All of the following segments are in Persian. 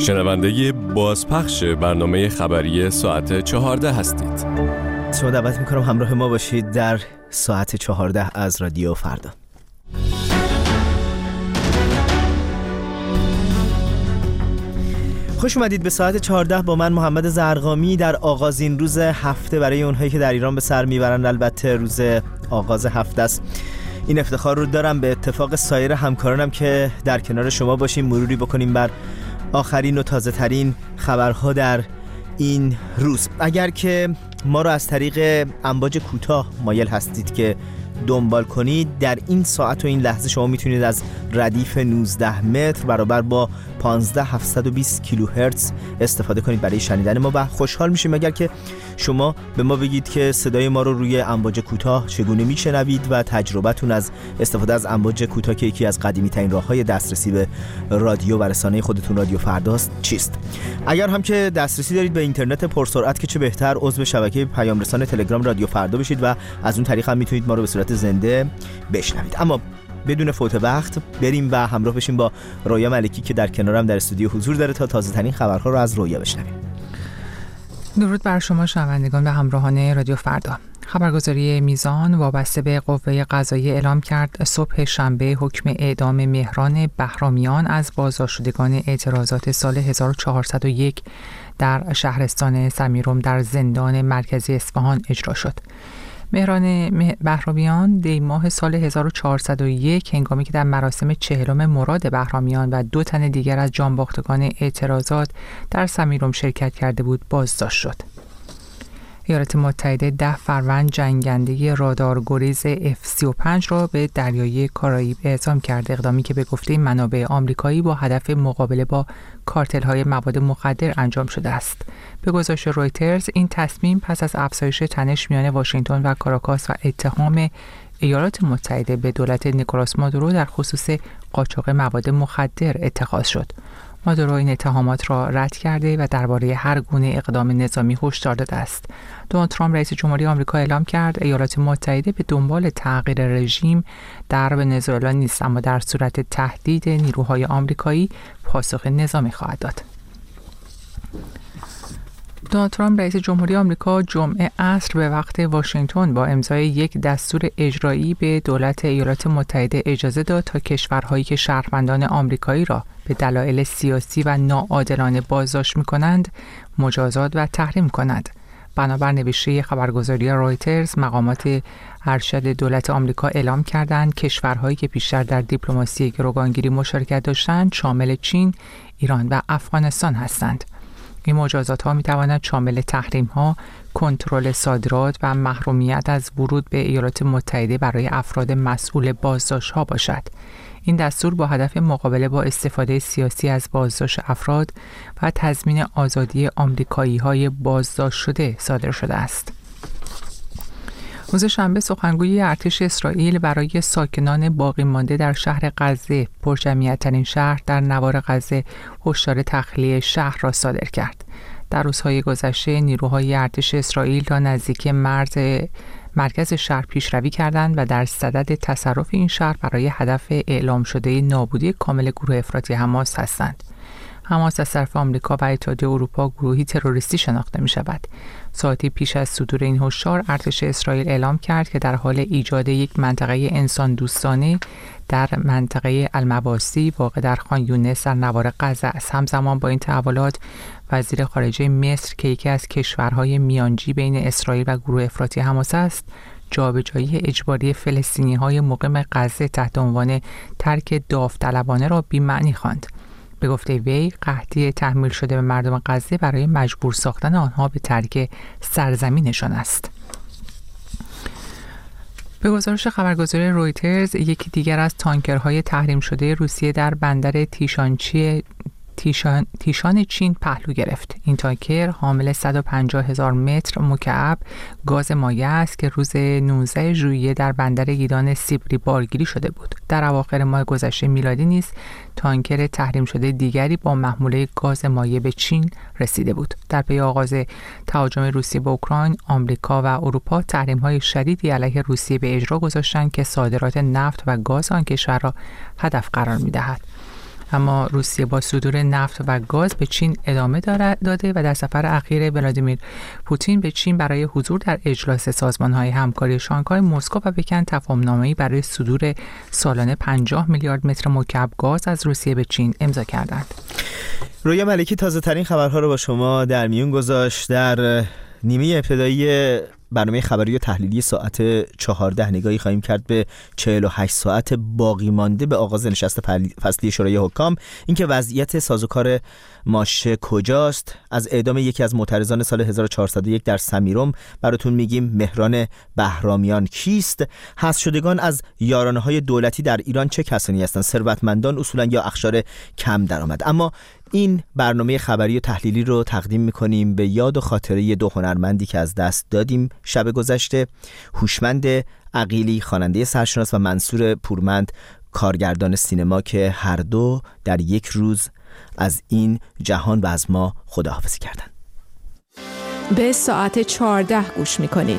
شنونده بازپخش برنامه خبری ساعت 14 هستید. شما دعوت میکنم همراه ما باشید در ساعت 14 از رادیو فردا. خوش اومدید به ساعت 14 با من محمد زرقامی در آغازین روز هفته برای اونهایی که در ایران به سر میبرند. البته روز آغاز هفته است. این افتخار رو دارم به اتفاق سایر همکارانم که در کنار شما باشیم، مروری بکنیم بر آخرین و تازه ترین خبرها در این روز. اگر که ما رو از طریق امواج کوتاه مایل هستید که دنبال کنید، در این ساعت و این لحظه شما میتونید از ردیف 19 متر برابر با 15720 کیلوهرتز استفاده کنید برای شنیدن ما و خوشحال میشیم اگر که شما به ما بگید که صدای ما رو روی امواج کوتاه چگونه میشنوید و تجربتون از استفاده از امواج کوتاه که یکی از قدیمی ترین راههای دسترسی به رادیو و رسانه خودتون رادیو فرداست چیست. اگر هم که دسترسی دارید به اینترنت پرسرعت که چه بهتر، عضو شبکه پیام رسان تلگرام رادیو فردا بشید و از اون طریق هم میتونید ما رو به صورت زنده بشنوید. اما بدون فوت وقت بریم و همراه بشیم با رویا ملکی که در کنارم در استودیو حضور داره تا تازه ترین خبرها رو از رویا بشنویم. درود بر شما شنوندگان و همراهان رادیو فردا. خبرگزاری میزان وابسته به قوه قضاییه اعلام کرد صبح شنبه حکم اعدام مهران بهرامیان از بازداشتشدگان اعتراضات سال 1401 در شهرستان سمیرم در زندان مرکزی اصفهان اجرا شد. مهران بهرامیان دی ماه سال 1401 هنگامی که در مراسم 40 مراد بهرامیان و 2 تن دیگر از جانباختگان اعتراضات در سمیرم شرکت کرده بود بازداشت شد. ایالات متحده 10 فروند جنگنده رادار گریز F-35 را به دریای کارائیب اعزام کرد، اقدامی که به گفته منابع آمریکایی با هدف مقابله با کارتل‌های مواد مخدر انجام شده است. به گزارش رویترز این تصمیم پس از افزایش تنش میان واشنگتن و کاراکاس و اتهام ایالات متحده به دولت نیکولاس مادورو در خصوص قاچاق مواد مخدر اتخاذ شد. مادورو این اتهامات را رد کرده و درباره هر گونه اقدام نظامی هشدار داده است. دونالد ترامپ رئیس جمهوری آمریکا اعلام کرد ایالات متحده به دنبال تغییر رژیم در ونزوئلا نیست، اما در صورت تهدید نیروهای آمریکایی پاسخ نظامی خواهد داد. دونالد ترامپ رئیس جمهوری آمریکا جمعه عصر به وقت واشنگتن با امضای یک دستور اجرایی به دولت ایالات متحده اجازه داد تا کشورهایی که شهروندان آمریکایی را به دلایل سیاسی و ناعادلانه بازداشت می‌کنند مجازات و تحریم کنند. بنابر نوشته خبرگزاری رویترز، مقامات ارشد دولت آمریکا اعلام کردند کشورهایی که بیشتر در دیپلماسی گروگانگیری مشارکت داشتند شامل چین، ایران و افغانستان هستند. این مجازات ها می تواند شامل تحریم ها، کنترل صادرات و محرومیت از ورود به ایالات متحده برای افراد مسئول بازداشت ها باشد. این دستور با هدف مقابله با استفاده سیاسی از بازداشت افراد و تضمین آزادی آمریکایی های بازداشت شده صادر شده است. روز شنبه سخنگوی ارتش اسرائیل برای ساکنان باقی مانده در شهر غزه، پرجمعیت‌ترین شهر در نوار غزه، هشدار تخلیه شهر را صادر کرد. در روزهای گذشته نیروهای ارتش اسرائیل تا نزدیکی مرکز شهر پیشروی کردند و در صدد تصرف این شهر برای هدف اعلام شده نابودی کامل گروه افراطی حماس هستند. حماس از طرف آمریکا و اتحادیه اروپا گروهی تروریستی شناخته می شود. ساعتی پیش از صدور این هشدار، ارتش اسرائیل اعلام کرد که در حال ایجاد یک منطقه انسان دوستانه در منطقه المواسی واقع در خان یونس در نوار غزه است. همزمان با این تحولات، وزیر خارجه مصر که یکی از کشورهای میانجی بین اسرائیل و گروه افراطی حماس است، جابجایی اجباری فلسطینی‌های مقیم غزه تحت عنوان ترک داوطلبانه را بی‌معنی خواند. به گفته وی، قحطی تحمیل شده به مردم غزه برای مجبور ساختن آنها به ترک سرزمینشان است. به گزارش خبرگزاری رویترز، یکی دیگر از تانکرهای تحریم شده روسیه در بندر تیشان چین پهلو گرفت. این تانکر حامل 150,000 متر مکعب گاز مایع است که روز 19 ژوئیه در بندر گیلان سیبری بارگیری شده بود. در اواخر ماه گذشته میلادی نیز تانکر تحریم شده دیگری با محموله گاز مایع به چین رسیده بود. در پی آغاز تهاجم روسیه به اوکراین، آمریکا و اروپا تحریم‌های شدیدی علیه روسیه به اجرا گذاشتند که صادرات نفت و گاز آن کشور را هدف قرار می‌دهد. اما روسیه با صدور نفت و گاز به چین ادامه داده و در سفر اخیر ولادیمیر پوتین به چین برای حضور در اجلاس سازمان‌های همکاری شانگهای مسکو و پکن تفاهم‌نامه‌ای برای صدور سالانه 50 میلیارد متر مکعب گاز از روسیه به چین امضا کردند. رویا ملکی تازه ترین خبرها رو با شما در میون گذاشت. در نیمه ابتدایی برنامه خبری و تحلیلی ساعت 14 نگاهی خواهیم کرد به 48 ساعت باقی مانده به آغاز نشست فصلی شورای حکام، اینکه وضعیت سازوکار ماشه کجاست. از اعدام یکی از معترضان سال 1401 در سمیرم براتون میگیم. مهران بهرامیان کیست؟ حذف شدگان از یارانه‌های دولتی در ایران چه کسانی هستند؟ ثروتمندان اصولا یا اقشار کم درآمد؟ اما این برنامه خبری و تحلیلی رو تقدیم میکنیم به یاد و خاطره دو هنرمندی که از دست دادیم شب گذشته. هوشمند عقیلی خواننده سرشناس و منصور پورمند کارگردان سینما که هر دو در یک روز از این جهان و از ما خداحافظی کردند. به ساعت 14 گوش میکنید.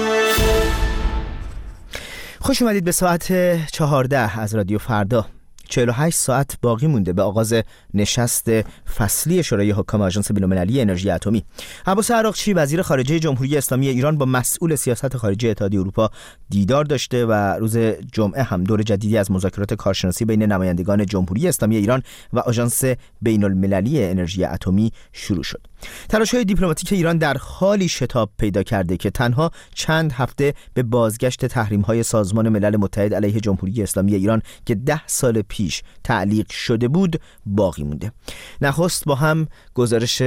خوش اومدید به ساعت 14 از رادیو فردا. 48 ساعت باقی مونده به آغاز نشست فصلی شورای حکام آژانس بین‌المللی انرژی اتمی. عباس عراقچی وزیر خارجه جمهوری اسلامی ایران با مسئول سیاست خارجی اتحادیه اروپا دیدار داشته و روز جمعه هم دور جدیدی از مذاکرات کارشناسی بین نمایندگان جمهوری اسلامی ایران و آژانس بین‌المللی انرژی اتمی شروع شد. تلاش‌های دیپلماتیک ایران در حالی شتاب پیدا کرده که تنها چند هفته به بازگشت تحریم‌های سازمان ملل متحد علیه جمهوری اسلامی ایران که 10 سال پیش تعلیق شده بود باقی مونده. نخست با هم گزارش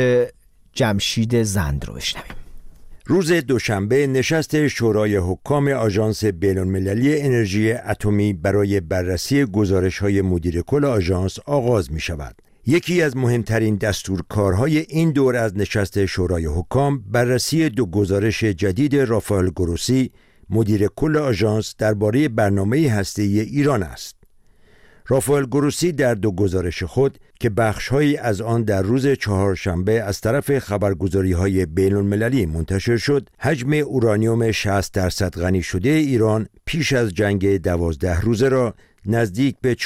جمشید زند رو بشنویم. روز دوشنبه نشست شورای حکام آژانس بین‌المللی انرژی اتمی برای بررسی گزارش‌های مدیر کل آژانس آغاز می‌شود. یکی از مهمترین دستورکارهای این دور از نشست شورای حکام بررسی دو گزارش جدید رافائل گروسی مدیر کل آژانس درباره برنامه هسته‌ای ایران است. رافائل گروسی در دو گزارش خود که بخش‌هایی از آن در روز چهارشنبه از طرف خبرگزاری‌های بین‌المللی منتشر شد، حجم اورانیوم 60% غنی شده ایران پیش از جنگ 12 روزه را نزدیک به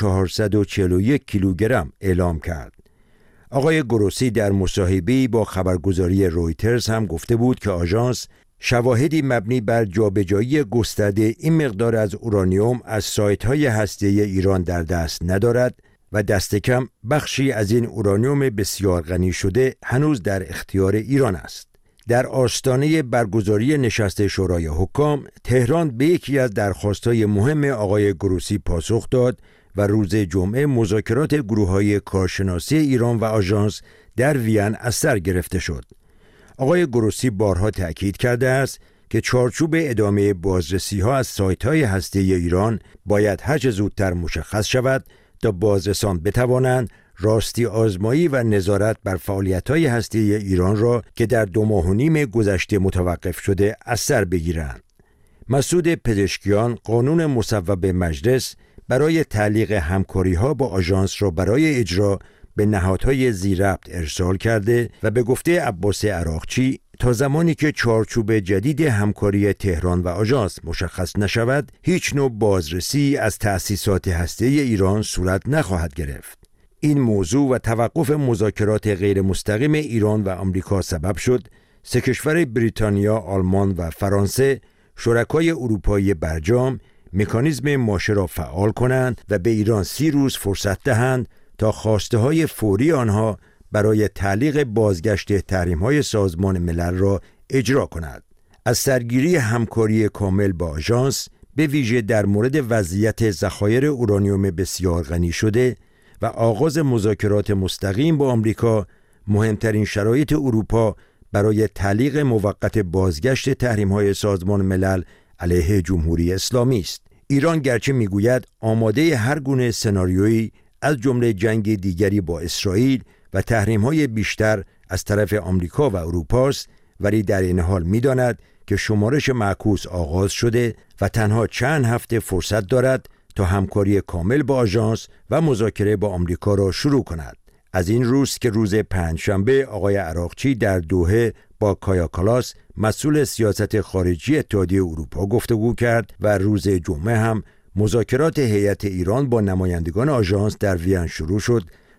441 کیلوگرم اعلام کرد. آقای گروسی در مصاحبه‌ای با خبرگزاری رویترز هم گفته بود که آژانس شواهدی مبنی بر جابجایی گسترده این مقدار از اورانیوم از سایت‌های هسته‌ای ایران در دست ندارد و دست کم بخشی از این اورانیوم بسیار غنی شده هنوز در اختیار ایران است. در آستانه برگزاری نشست شورای حکام، تهران به یکی از درخواست‌های مهم آقای گروسی پاسخ داد و روز جمعه مذاکرات گروه‌های کارشناسی ایران و آژانس در وین از سر گرفته شد. آقای گروسی بارها تأکید کرده است که چارچوب ادامه بازرسی‌ها از سایت‌های هسته‌ای ایران باید هرچه زودتر مشخص شود تا بازرسان بتوانند راستی آزمایی و نظارت بر فعالیت‌های هسته‌ای ایران را که در 2.5 ماه گذشته متوقف شده از سر بگیرند. مسعود پزشکیان قانون مصوب مجلس برای تعلیق همکاری‌ها با آژانس را برای اجرا به نهادهای ذی‌ربط ارسال کرده و به گفته عباس عراقچی تا زمانی که چارچوب جدید همکاری تهران و آژانس مشخص نشود، هیچ نوع بازرسی از تأسیسات هسته‌ای ایران صورت نخواهد گرفت. این موضوع و توقف مذاکرات غیر مستقیم ایران و آمریکا سبب شد سه کشور بریتانیا، آلمان و فرانسه شرکای اروپایی برجام مکانیزم ماشه را فعال کنند و به ایران 30 روز فرصت دهند تا خواسته های فوری آنها برای تعلیق بازگشت تحریم‌های سازمان ملل را اجرا کند. از سرگیری همکاری کامل با آژانس به ویژه در مورد وضعیت ذخایر اورانیوم بسیار غنی شده و آغاز مذاکرات مستقیم با آمریکا، مهمترین شرایط اروپا برای تعلیق موقت بازگشت تحریم‌های سازمان ملل علیه جمهوری اسلامی است. ایران گرچه میگوید آماده هر گونه سناریویی از جمله جنگ دیگری با اسرائیل و تحریم‌های بیشتر از طرف آمریکا و اروپا است، ولی در این حال می‌داند که شمارش معکوس آغاز شده و تنها چند هفته فرصت دارد تا همکاری کامل با آژانس و مذاکره با آمریکا را شروع کند. از این روز که روز پنجشنبه آقای عراقچی در دوحه با کایا کالاس مسئول سیاست خارجی اتحادیه اروپا گفتگو کرد و روز جمعه هم مذاکرات هیئت ایران با نمایندگان آژانس در وین شروع شد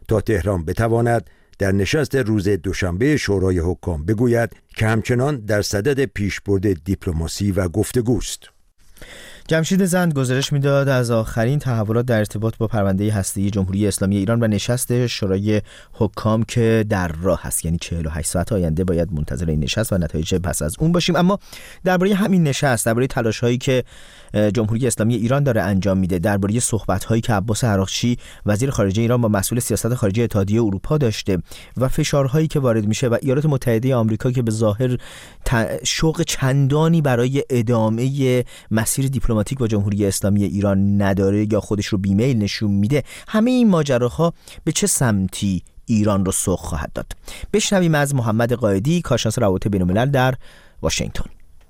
تا تهران بتواند در نشست روز دوشنبه شورای حکام بگوید که همچنان در صدد پیشبرد دیپلماسی و گفتگوست. جمشید زند گزارش میداد از آخرین تحولات در ارتباط با پرونده هسته‌ای جمهوری اسلامی ایران و نشست شورای حکام که در راه است، یعنی 48 ساعت آینده باید منتظر این نشست و نتایج پس از اون باشیم. اما درباره همین نشست، درباره تلاش‌هایی که جمهوری اسلامی ایران داره انجام میده، درباره صحبت‌هایی که عباس عراقچی وزیر خارجه ایران با مسئول سیاست خارجی اتحادیه اروپا داشته و فشارهایی که وارد میشه و ایالات متحده آمریکا که به ظاهر شوق چندانی برای ادامه مسیر دیپلماتیک با جمهوری اسلامی ایران نداره یا خودش رو بیمیل نشون میده، همه این ماجراها به چه سمتی ایران رو سوق خواهد داد؟ بشنویم از محمد قائدی، کارشناس روابط بین‌الملل در واشنگتن.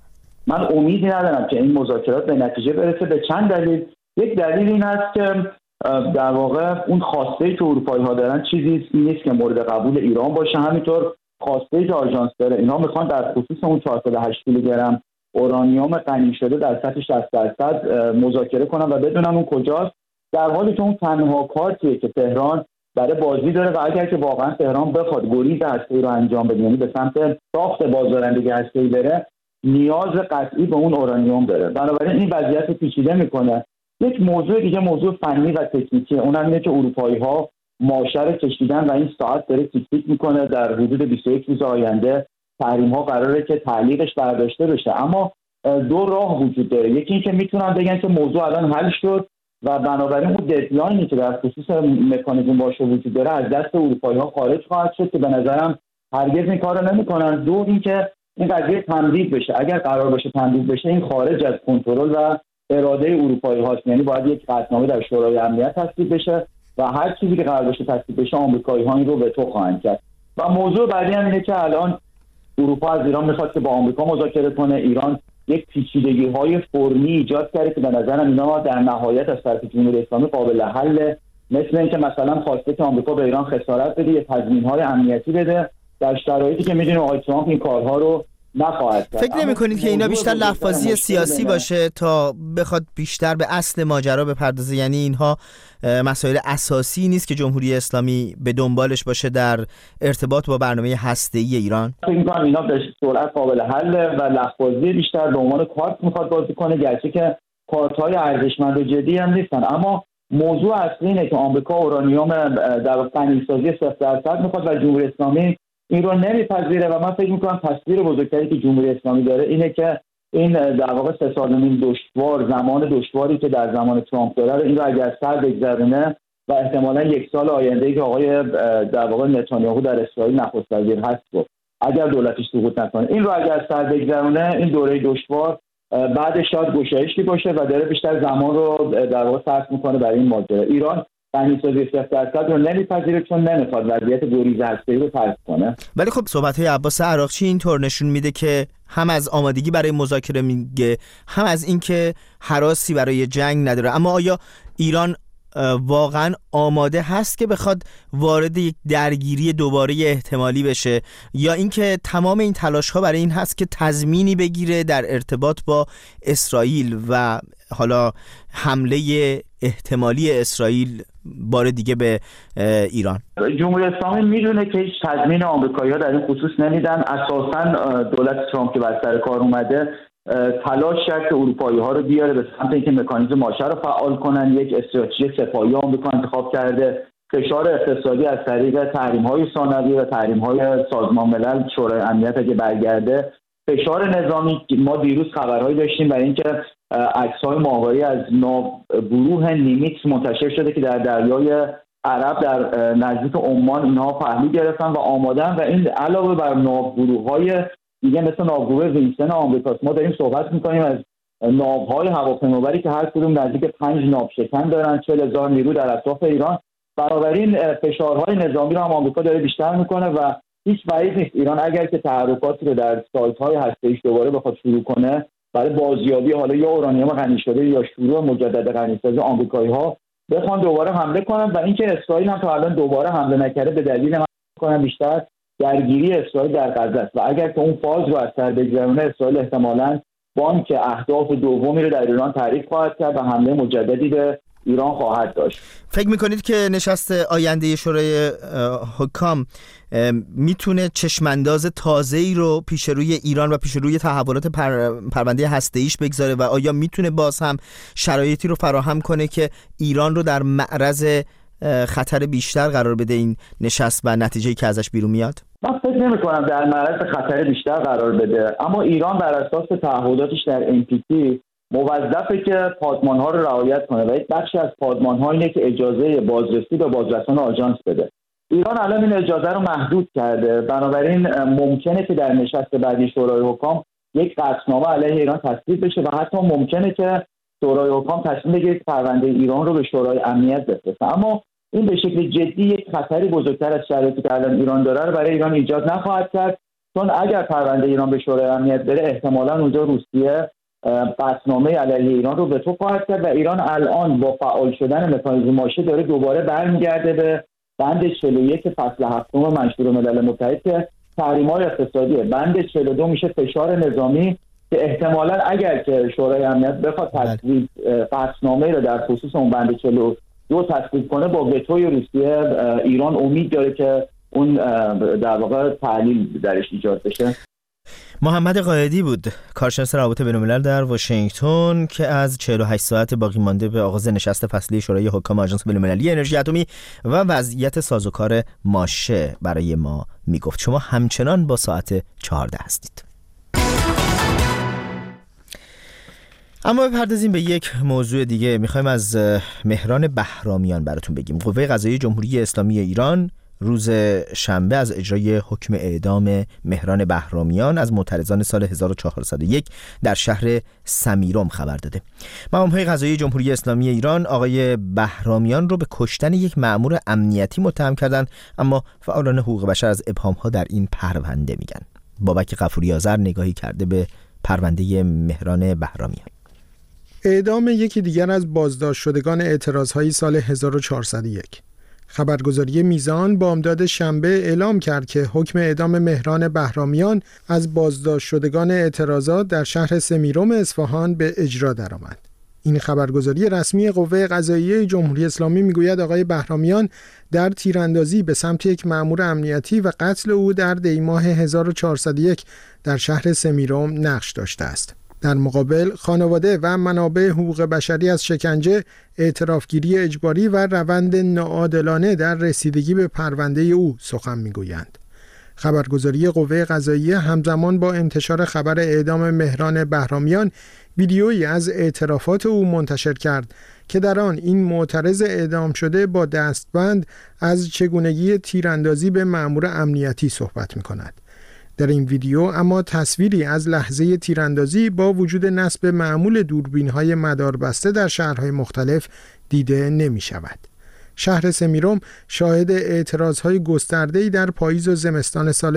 من امیدی ندارم که این مذاکرات به نتیجه برسه به چند دلیل. یک دلیل این است که در واقع اون خواسته که اروپایی‌ها دارن چیزی نیست که مورد قبول ایران باشه. همینطور خواسته که آژانس داره، اینا میخوان در خصوص اون 408 کیلوگرم اورانیوم غنی شده در سطح 60% مذاکره کنن و بدونن اون کجاست، در حالی که اون تنها کارتیه که تهران برای بازی داره و اگر که واقعا تهران بخواد گریز هسته‌ای رو انجام بده، یعنی به سمت ساخت بازدارندگی هسته‌ای بره، نیاز قطعی به اون اورانیوم داره. بنابراین این وضعیت رو پیچیده میکنه. یک موضوع دیگه موضوع فنی و تکنیکی، اونم اینه که اروپایی‌ها ماشه رو کشیدن و این ساعت داره تیک تیک میکنه. در حدود 21 روز آینده تحریم‌ها قراره که تعلیقش برداشته بشه. اما دو راه وجود داره. یکی این که میتونن بگن که موضوع الان حل شد و بنابراین اون ددلاینی که در خصوص مکانیزم باشه وجود داره از دست اروپایی‌ها خارج خواهد شد که به نظرم هرگز این کارو نمی‌کنن. دو این که این قضیه تمدید بشه. اگر قرار باشه تمدید بشه، این خارج از کنترل و اراده اروپایی هاست، یعنی باید یک قطعنامه در شورای امنیت تصویب بشه و هر چیزی که قرار باشه تصویب بشه آمریکایی‌ها این رو به تو خواهند کرد. و موضوع بعدی هم اینه که الان اروپا از ایران میخواد که با آمریکا مذاکره کنه. ایران یک پیچیدگی‌های فرمی ایجاد کرده که به نظرم اینا در نهایت از طرف جمهوری اسلامی قابل حل، مثل اینکه مثلا خواسته که آمریکا به ایران خسارت بده، یا تضمین‌های امنیتی بده، در شرایطی که می‌دونیم آقای ترامپ این کارها رو نخواهد کرد. فکر نمی‌کنید که اینا بیشتر لفظی سیاسی باشه تا بخواد بیشتر به اصل ماجرا بپردازه؟ یعنی اینها مسائل اساسی نیست که جمهوری اسلامی به دنبالش باشه در ارتباط با برنامه هسته‌ای ایران؟ فکر می‌کنم اینا به سرعت قابل حل و لفظی بیشتر به عنوان کارت می‌خواد بازی کنه، گرچه که کارت‌های ارزشمند و جدی هم نیستن. اما موضوع اصلی اینه که آمریکا اورانیوم در غنی‌سازی 0% می‌خواد و جمهوری اسلامی این رو نمیپذیره و من فکر میکنم تصویر بزرگتری که جمهوری اسلامی داره اینه که این در واقع 3 سال و نیم دشوار، زمان دشواری که در زمان ترامپ داره، این رو اگر سر بگذرونه و احتمالاً 1 سال آینده که آقای در واقع نتانیاهو در اسرائیل نخست وزیر هست رو اگر دولتش سقوط نکنه، این رو اگر سر بگذرونه، این دوره دشوار بعدش شاید گشایشی باشه و داره بیشتر زمان رو در واقع صرف میکنه برای این ماجرا. ایران غنی‌سازی 0% رو نمیپذیره چون نمیخواد وضعیت گریز هسته‌ای رو ترک کنه. ولی خب صحبت‌های عباس عراقچی اینطور نشون میده که هم از آمادگی برای مذاکره میگه، هم از اینکه هراسی برای جنگ نداره. اما آیا ایران واقعا آماده هست که بخواد وارد یک درگیری دوباره احتمالی بشه، یا اینکه تمام این تلاش‌ها برای این هست که تضمینی بگیره در ارتباط با اسرائیل و حالا حمله احتمالی اسرائیل بار دیگه به ایران؟ جمهوری اسلامی میدونه که هیچ تضمین آمریکایی‌ها در این خصوص نمیدن. اساساً دولت ترامپ که بر سر کار اومده تلاش کرد که اروپایی‌ها رو بیاره به سمت اینکه مکانیزم ماشه رو فعال کنن. یک استراتژی سپاهی آمریکا انتخاب کرده. فشار اقتصادی از طریق تحریم‌های ثانوی و تحریم‌های سازمان ملل، شورای امنیت اگه برگرده، فشار نظامی. ما دیروز خبرهایی داشتیم برای اینکه عکس‌های ماهواری از ناوگروه نیمیتس منتشر شده که در دریای عرب در نزدیک عمان اینها پهلو گرفتن و آمادن و این علاوه بر ناوگروه‌های دیگه مثل ناوگروه وینستن آمریکاست. ما داریم صحبت می‌کنیم از ناوهای هواپیمابری که هر کدوم نزدیک 5 ناوشکن دارن، 40,000 نیرو در اطراف ایران. بنابراین فشارهای نظامی رو هم آمریکا داره بیشتر میکنه و هیچ بعید نیست ایران اگر که تحرکاتی رو در سایت‌های هسته‌ایش دوباره بخواد شروع کنه برای بازیابی حالا یا اورانیوم غنی شده یا شروع مجدد غنی‌سازی، آمریکایی‌ها بخوان دوباره حمله کنن و اینکه اسرائیل هم تا الان دوباره حمله نکرده به دلیل من بیشتر درگیری اسرائیل در غزه است و اگر که اون فاز رو از سر بگذرونه، اسرائیل احتمالاً بانک اهداف دومی رو در ایران تعریف خواهد کرد و حمله مجددی به ایران خواهد داشت. فکر میکنید که نشست آینده شورای حکام میتونه چشمانداز تازه‌ای رو پیش روی ایران و پیش روی تحولات پرونده هسته‌ایش بگذاره و آیا میتونه باز هم شرایطی رو فراهم کنه که ایران رو در معرض خطر بیشتر قرار بده این نشست و نتیجه‌ای که ازش بیرون میاد؟ من فکر نمی‌کنم در معرض خطر بیشتر قرار بده، اما ایران بر اساس تعهداتش در NPT موظفه که پادمان‌ها رو رعایت کنه و یک بخشی از پادمان‌ها اینه که اجازه بازرسی به بازرسان آژانس بده. ایران الان این اجازه رو محدود کرده، بنابراین ممکنه که در نشست بعدی شورای حکام یک قطعنامه علیه ایران تصویب بشه و حتی ممکنه که شورای حکام تصمیم بگیره پرونده ایران رو به شورای امنیت بفرسته. اما این به شکل جدی یک خطری بزرگتر از شرایطی که الان ایران داره رو برای ایران ایجاد نخواهد کرد، چون اگر پرونده ایران به شورای امنیت بره احتمالاً اونجا روسیه قطعنامه علیه ایران رو به تو خواهد کرد و ایران الان با فعال شدن مکانیزم ماشه داره دوباره برمیگرده به بند 41 فصل 7 منشور ملل متحد که تحریم‌های اقتصادیه. بند 42 میشه فشار نظامی که احتمالاً اگر که شورای امنیت بخواد تصویب قطعنامه رو در خصوص اون بند 42 تصویب کنه با وتوی روسیه ایران امید داره که اون در واقع تعلیل درش ایجاد بشه. محمد قائدی بود، کارشناس روابط بین‌الملل در واشنگتن که از 48 ساعت باقی مانده به آغاز نشست فصلی شورای حکام آژانس بین‌المللی انرژی اتمی و وضعیت سازوکار ماشه برای ما میگفت. شما همچنان با ساعت 14 هستید. اما بپردازیم به یک موضوع دیگه. میخوایم از مهران بهرامیان براتون بگیم. قوه قضاییه جمهوری اسلامی ایران روز شنبه از اجرای حکم اعدام مهران بهرامیان از معترضان سال 1401 در شهر سمیرم خبر داده. مقام‌های قضایی جمهوری اسلامی ایران آقای بهرامیان رو به کشتن یک مأمور امنیتی متهم کردند، اما فعالان حقوق بشر از ابهام‌ها در این پرونده میگن. بابک غفوری آذر نگاهی کرده به پرونده مهران بهرامیان. اعدام یکی دیگر از بازداشت شدگان اعتراض‌های سال 1401. خبرگزاری میزان بامداد شنبه اعلام کرد که حکم اعدام مهران بهرامیان از بازداشت شدگان اعتراضات در شهر سمیرم اصفهان به اجرا درآمد. این خبرگزاری رسمی قوه قضاییه جمهوری اسلامی میگوید آقای بهرامیان در تیراندازی به سمت یک مأمور امنیتی و قتل او در دی‌ماه 1401 در شهر سمیرم نقش داشته است. در مقابل خانواده و منابع حقوق بشری از شکنجه، اعترافگیری اجباری و روند ناعادلانه در رسیدگی به پرونده او سخن میگویند. خبرگزاری قوه قضاییه همزمان با انتشار خبر اعدام مهران بهرامیان ویدیویی از اعترافات او منتشر کرد که در آن این معترض اعدام شده با دستبند از چگونگی تیراندازی به مأمور امنیتی صحبت می‌کند. در این ویدیو اما تصویری از لحظه تیراندازی با وجود نصب معمول دوربین‌های مداربسته در شهرهای مختلف دیده نمی‌شود. شهر سمیرم شاهد اعتراضهای گسترده‌ای در پاییز و زمستان سال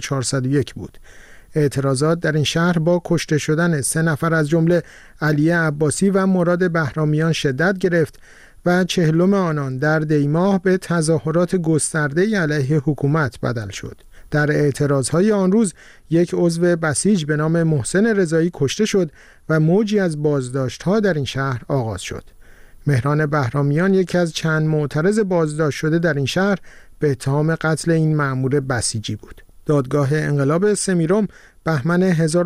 1401 بود. اعتراضات در این شهر با کشته شدن 3 نفر از جمله علی عباسی و مراد بهرامیان شدت گرفت و 40 آنان در دی‌ماه به تظاهرات گسترده‌ای علیه حکومت بدل شد. در اعتراضهای آن روز یک عضو بسیج به نام محسن رضایی کشته شد و موجی از بازداشت‌ها در این شهر آغاز شد. مهران بهرامیان یکی از چند معترض بازداشت شده در این شهر به اتهام قتل این مأمور بسیجی بود. دادگاه انقلاب سمیرم بهمن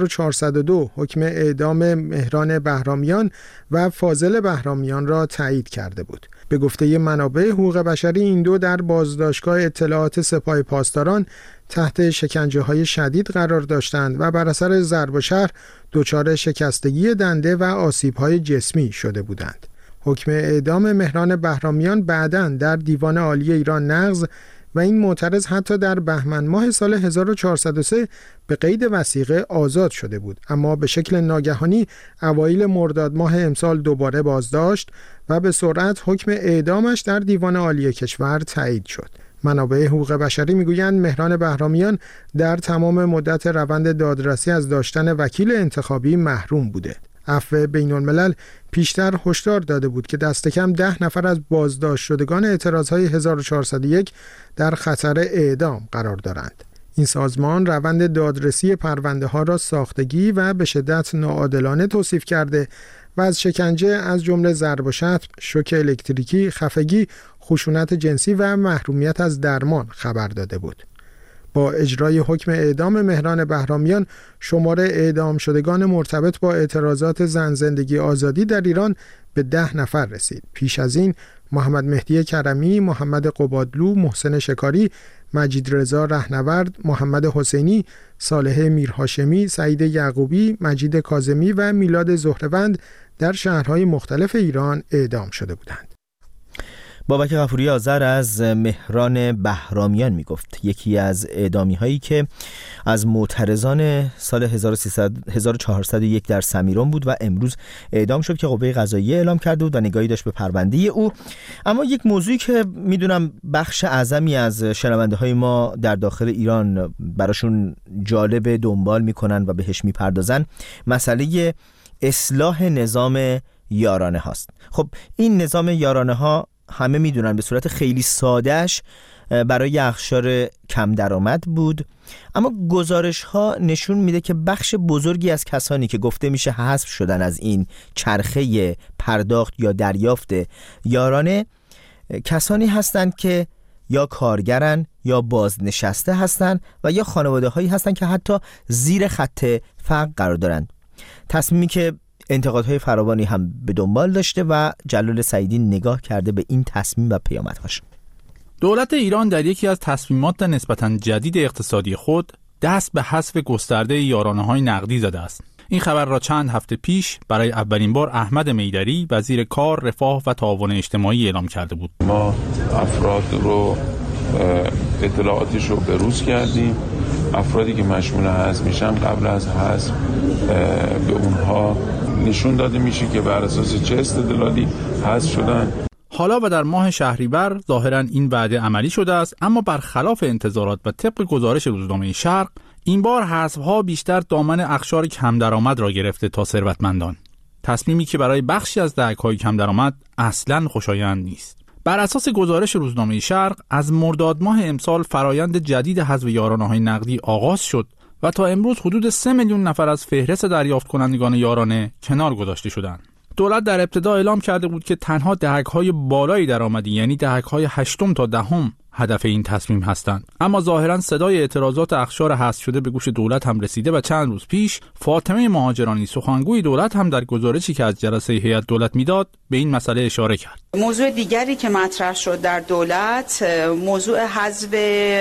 1402 حکم اعدام مهران بهرامیان و فاضل بهرامیان را تایید کرده بود. به گفته منابع حقوق بشری این دو در بازداشتگاه اطلاعات سپاه پاسداران تحت شکنجه‌های شدید قرار داشتند و بر اثر ضرب و شهر دچار شکستگی دنده و آسیب‌های جسمی شده بودند. حکم اعدام مهران بهرامیان بعداً در دیوان عالی ایران نقض و این معترض حتی در بهمن ماه سال 1403 به قید وثیقه آزاد شده بود، اما به شکل ناگهانی اوایل مرداد ماه امسال دوباره بازداشت و به سرعت حکم اعدامش در دیوان عالی کشور تایید شد. منابع حقوق بشری میگویند مهران بهرامیان در تمام مدت روند دادرسی از داشتن وکیل انتخابی محروم بوده. عفو بین‌الملل پیشتر هشدار داده بود که دست کم 10 نفر از بازداشت شدگان اعتراضهای 1401 در خطر اعدام قرار دارند. این سازمان روند دادرسی پرونده ها را ساختگی و به شدت ناعادلانه توصیف کرده و از شکنجه از جمله ضرب و شتم، شوک الکتریکی، خفگی، خشونت جنسی و محرومیت از درمان خبر داده بود. با اجرای حکم اعدام مهران بهرامیان، شمار اعدام شدگان مرتبط با اعتراضات زن زندگی آزادی در ایران به 10 نفر رسید. پیش از این محمد مهدی کرمی، محمد قبادلو، محسن شکاری، مجید رضا رهنورد، محمد حسینی، صالح میرهاشمی، سعید یعقوبی، مجید کاظمی و میلاد زهروند در شهرهای مختلف ایران اعدام شده بودند. بابک غفوری آذر از مهران بهرامیان میگفت یکی از اعدامی هایی که از معترضان سال 1401 در سمیران بود و امروز اعدام شد که قوه قضاییه اعلام کرده بود و نگاهی داشت به پرونده او. اما یک موضوعی که میدونم بخش اعظمی از شنونده های ما در داخل ایران براشون جالب دنبال میکنن و بهش میپردازن، مسئله اصلاح نظام یارانه هاست. خب این نظام یارانه ها همه میدونن به صورت خیلی سادهش برای اقشار کم درآمد بود، اما گزارش ها نشون میده که بخش بزرگی از کسانی که گفته میشه حذف شدن از این چرخه پرداخت یا دریافت یارانه کسانی هستند که یا کارگرن یا بازنشسته هستند و یا خانواده هایی هستند که حتی زیر خط فقر قرار دارند. تصمیمی که انتقادهای فراوانی هم به دنبال داشته و جلال سعیدی نگاه کرده به این تصمیم و پیامدهاش. دولت ایران در یکی از تصمیمات نسبتاً جدید اقتصادی خود دست به حذف گسترده یارانه‌های نقدی زده است. این خبر را چند هفته پیش برای اولین بار احمد میدری وزیر کار، رفاه و تعاون اجتماعی اعلام کرده بود. ما افراد رو اطلاعاتش رو بروز کردیم. افرادی که مشمول حذف میشن قبل از حذف به اونها نشون داده میشه که بر اساس چه استدلالی حذف شدن. حالا و در ماه شهریور ظاهراً این وعده عملی شده است، اما برخلاف انتظارات و طبق گزارش روزنامه شرق این بار حذف‌ها بیشتر دامن اقشار کم درآمد را گرفته تا ثروتمندان. تصمیمی که برای بخشی از دهک‌های کم درآمد اصلاً خوشایند نیست. بر اساس گزارش روزنامه شرق از مرداد ماه امسال فرایند جدید حذف یارانه‌های نقدی آغاز شد و تا امروز حدود 3 میلیون نفر از فهرست دریافت کنندگان یارانه کنار گذاشته شدند. دولت در ابتدا اعلام کرده بود که تنها دهک‌های بالای درآمدی یعنی دهک‌های 8 تا 10 هدف این تصمیم هستند، اما ظاهراً صدای اعتراضات اقشار حذف شده به گوش دولت هم رسیده و چند روز پیش فاطمه مهاجرانی سخنگوی دولت هم در گزارشی که از جلسه هیئت دولت میداد به این مسئله اشاره کرد. موضوع دیگری که مطرح شد در دولت موضوع حذف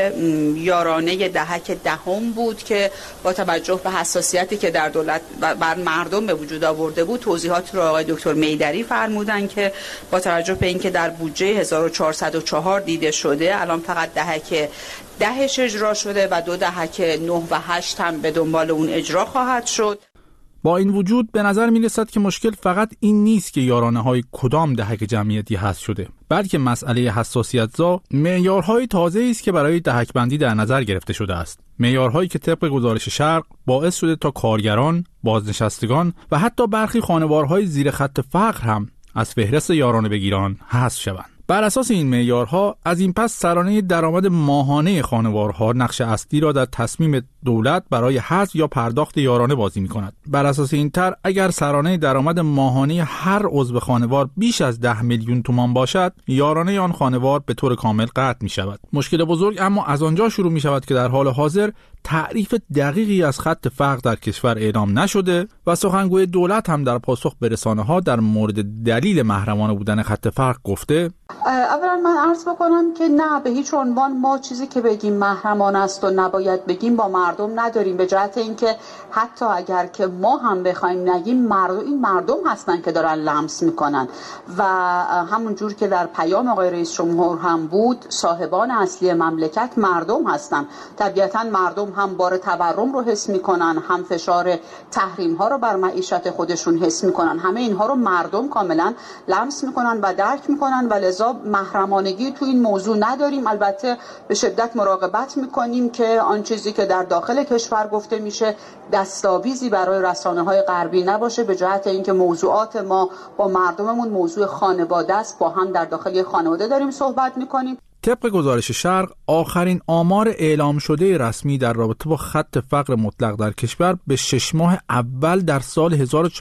یارانه دهک دهم بود که با توجه به حساسیتی که در دولت بر مردم به وجود آورده بود توضیحات رو آقای دکتر میدری فرمودن که با توجه به اینکه در بودجه 1404 دیده شده الان فقط دهک 10 اجرا شده و 2 دهک 9 و 8 هم به دنبال اون اجرا خواهد شد. با این وجود به نظر می رسد که مشکل فقط این نیست که یارانه‌های کدام دهک جمعیتی حذف شده، بلکه مسئله حساسیت‌زا معیارهای تازه‌ای است که برای دهک بندی در نظر گرفته شده است. معیارهایی که طبق گزارش شرق باعث شده تا کارگران، بازنشستگان و حتی برخی خانوارهای زیر خط فقر هم از فهرست یارانه بگیران حذف شوند. بر اساس این معیارها از این پس سرانه درآمد ماهانه خانوارها نقش اصلی را در تصمیم دولت برای حذف یا پرداخت یارانه بازی می‌کند. بر اساس این طرح اگر سرانه درآمد ماهانه هر عضو خانوار بیش از 10 میلیون تومان باشد، یارانه آن خانوار به طور کامل قطع می‌شود. مشکل بزرگ اما از آنجا شروع می‌شود که در حال حاضر تعریف دقیقی از خط فقر در کشور اعلام نشده و سخنگوی دولت هم در پاسخ به رسانه‌ها در مورد دلیل محرمانه بودن خط فقر گفته: اولا من عرض بکنم که نه، به هیچ عنوان ما چیزی که بگیم محرمانه است و نباید بگیم با مردم نداریم، به جهت اینکه حتی اگر که ما هم بخوایم نگیم این مردم هستن که دارن لمس میکنن و همون جور که در پیام آقای رئیس جمهور هم بود صاحبان اصلی مملکت مردم هستن. طبیعتا مردم هم بار تورم رو حس میکنن، هم فشار تحریم ها رو بر معیشت خودشون حس میکنن، همه اینها رو مردم کاملا لمس میکنن و درک میکنن و لذا محرمانگی تو این موضوع نداریم. البته به شدت مراقبت میکنیم که آن چیزی که در داخل کشور گفته میشه دستاویزی برای رسانه‌های غربی نباشه، به جهت اینکه موضوعات ما با مردممون موضوع خانواده است، با هم در داخل خانواده داریم صحبت میکنیم. طبق گزارش شرق، آخرین آمار اعلام شده رسمی در رابطه با خط فقر مطلق در کشور به 6 ماه اول در سال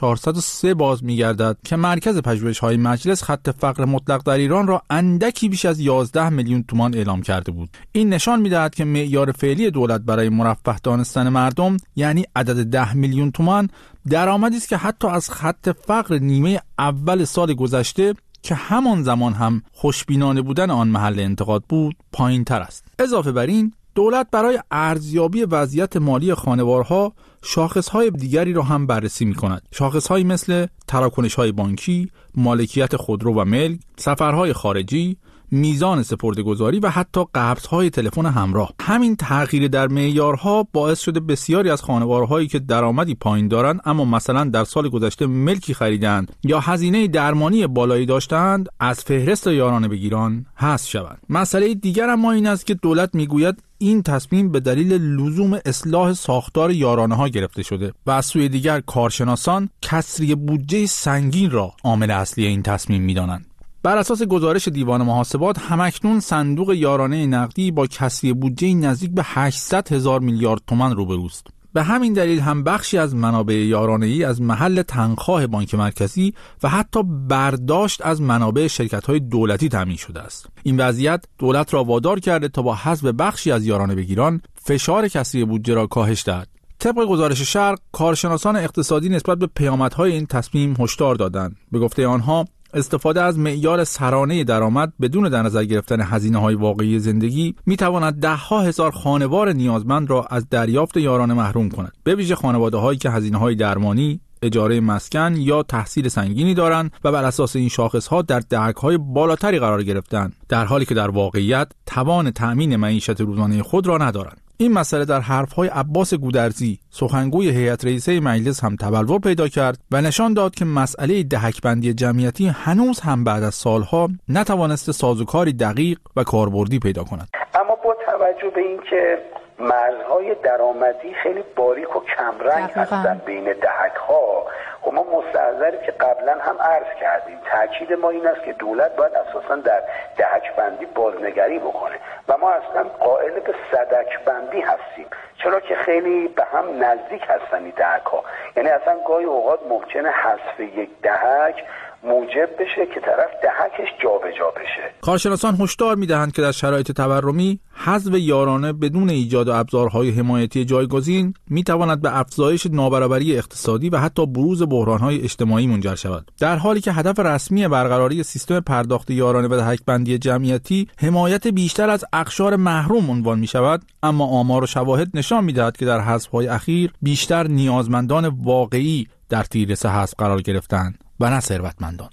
1403 باز می‌گردد که مرکز پژوهش‌های مجلس خط فقر مطلق در ایران را اندکی بیش از 11 میلیون تومان اعلام کرده بود. این نشان می‌دهد که معیار فعلی دولت برای مرفه دانستن مردم، یعنی عدد 10 میلیون تومان، درآمدی است که حتی از خط فقر نیمه اول سال گذشته که همان زمان هم خوشبینانه بودن آن محل انتقاد بود پایین تر است. اضافه بر این، دولت برای ارزیابی وضعیت مالی خانوارها شاخصهای دیگری را هم بررسی می کند. شاخصهایی مثل تراکنش‌های بانکی، مالکیت خودرو و ملک، سفرهای خارجی، میزان سپرده‌گذاری و حتی قبض‌های تلفن همراه. همین تغییر در معیارها باعث شده بسیاری از خانوارهایی که درآمدی پایین دارند اما مثلا در سال گذشته ملکی خریدند یا هزینه درمانی بالایی داشتند از فهرست یارانه بگیران حذف شوند. مسئله دیگر اما این است که دولت میگوید این تصمیم به دلیل لزوم اصلاح ساختار یارانه‌ها گرفته شده و از سوی دیگر کارشناسان کسری بودجه سنگین را عامل اصلی این تصمیم می‌دانند. بر اساس گزارش دیوان محاسبات، همکنون صندوق یارانه نقدی با کسری بودجه نزدیک به 800,000 میلیارد تومان روبروست. به همین دلیل هم بخشی از منابع یارانه‌ای از محل تنخواه بانک مرکزی و حتی برداشت از منابع شرکت‌های دولتی تامین شده است. این وضعیت دولت را وادار کرده تا با حذف بخشی از یارانه بگیران فشار کسری بودجه را کاهش دهد. طبق گزارش شرق، کارشناسان اقتصادی نسبت به پیامدهای این تصمیم هشدار دادند. به گفته آنها، استفاده از معیار سرانه درآمد بدون در نظر گرفتن هزینه‌های واقعی زندگی می‌تواند ده‌ها هزار خانوار نیازمند را از دریافت یارانه محروم کند، به ویژه خانواده‌هایی که هزینه‌های درمانی، اجاره مسکن یا تحصیل سنگینی دارند و بر اساس این شاخص‌ها در دهک‌های بالاتری قرار گرفتند، در حالی که در واقعیت توان تأمین معیشت روزانه خود را ندارند. این مسئله در حرف‌های عباس گودرزی، سخنگوی هیئت رئیسه مجلس هم تبلور پیدا کرد و نشان داد که مسئله دهک‌بندی جمعیتی هنوز هم بعد از سالها نتوانسته سازوکاری دقیق و کاربردی پیدا کند. اما با توجه به اینکه مرزهای درآمدی خیلی باریک و کمرنگ هستن بین دهک‌ها، خب ما مستحضریم که قبلا هم عرض کردیم تاکید ما این است که دولت باید اساساً در دهک‌بندی بازنگری بکنه و ما اصلا قائل به صدک‌بندی هستیم، چرا که خیلی به هم نزدیک هستن این دهک‌ها. یعنی اصلا گاهی اوقات ممکنه حذف یک دهک موجب بشه که طرف دهکش جابجا بشه. کارشناسان هشدار می‌دهند که در شرایط تورمی حذف یارانه بدون ایجاد ابزارهای حمایتی جایگزین می‌تواند به افزایش نابرابری اقتصادی و حتی بروز بحران‌های اجتماعی منجر شود، در حالی که هدف رسمی برقراری سیستم پرداخت یارانه و دهک‌بندی جمعیتی حمایت بیشتر از اقشار محروم عنوان می‌شود. اما آمار و شواهد نشان می‌دهد که در حذف‌های اخیر بیشتر نیازمندان واقعی در تیررس حذف قرار گرفتند و نه ثروتمندان.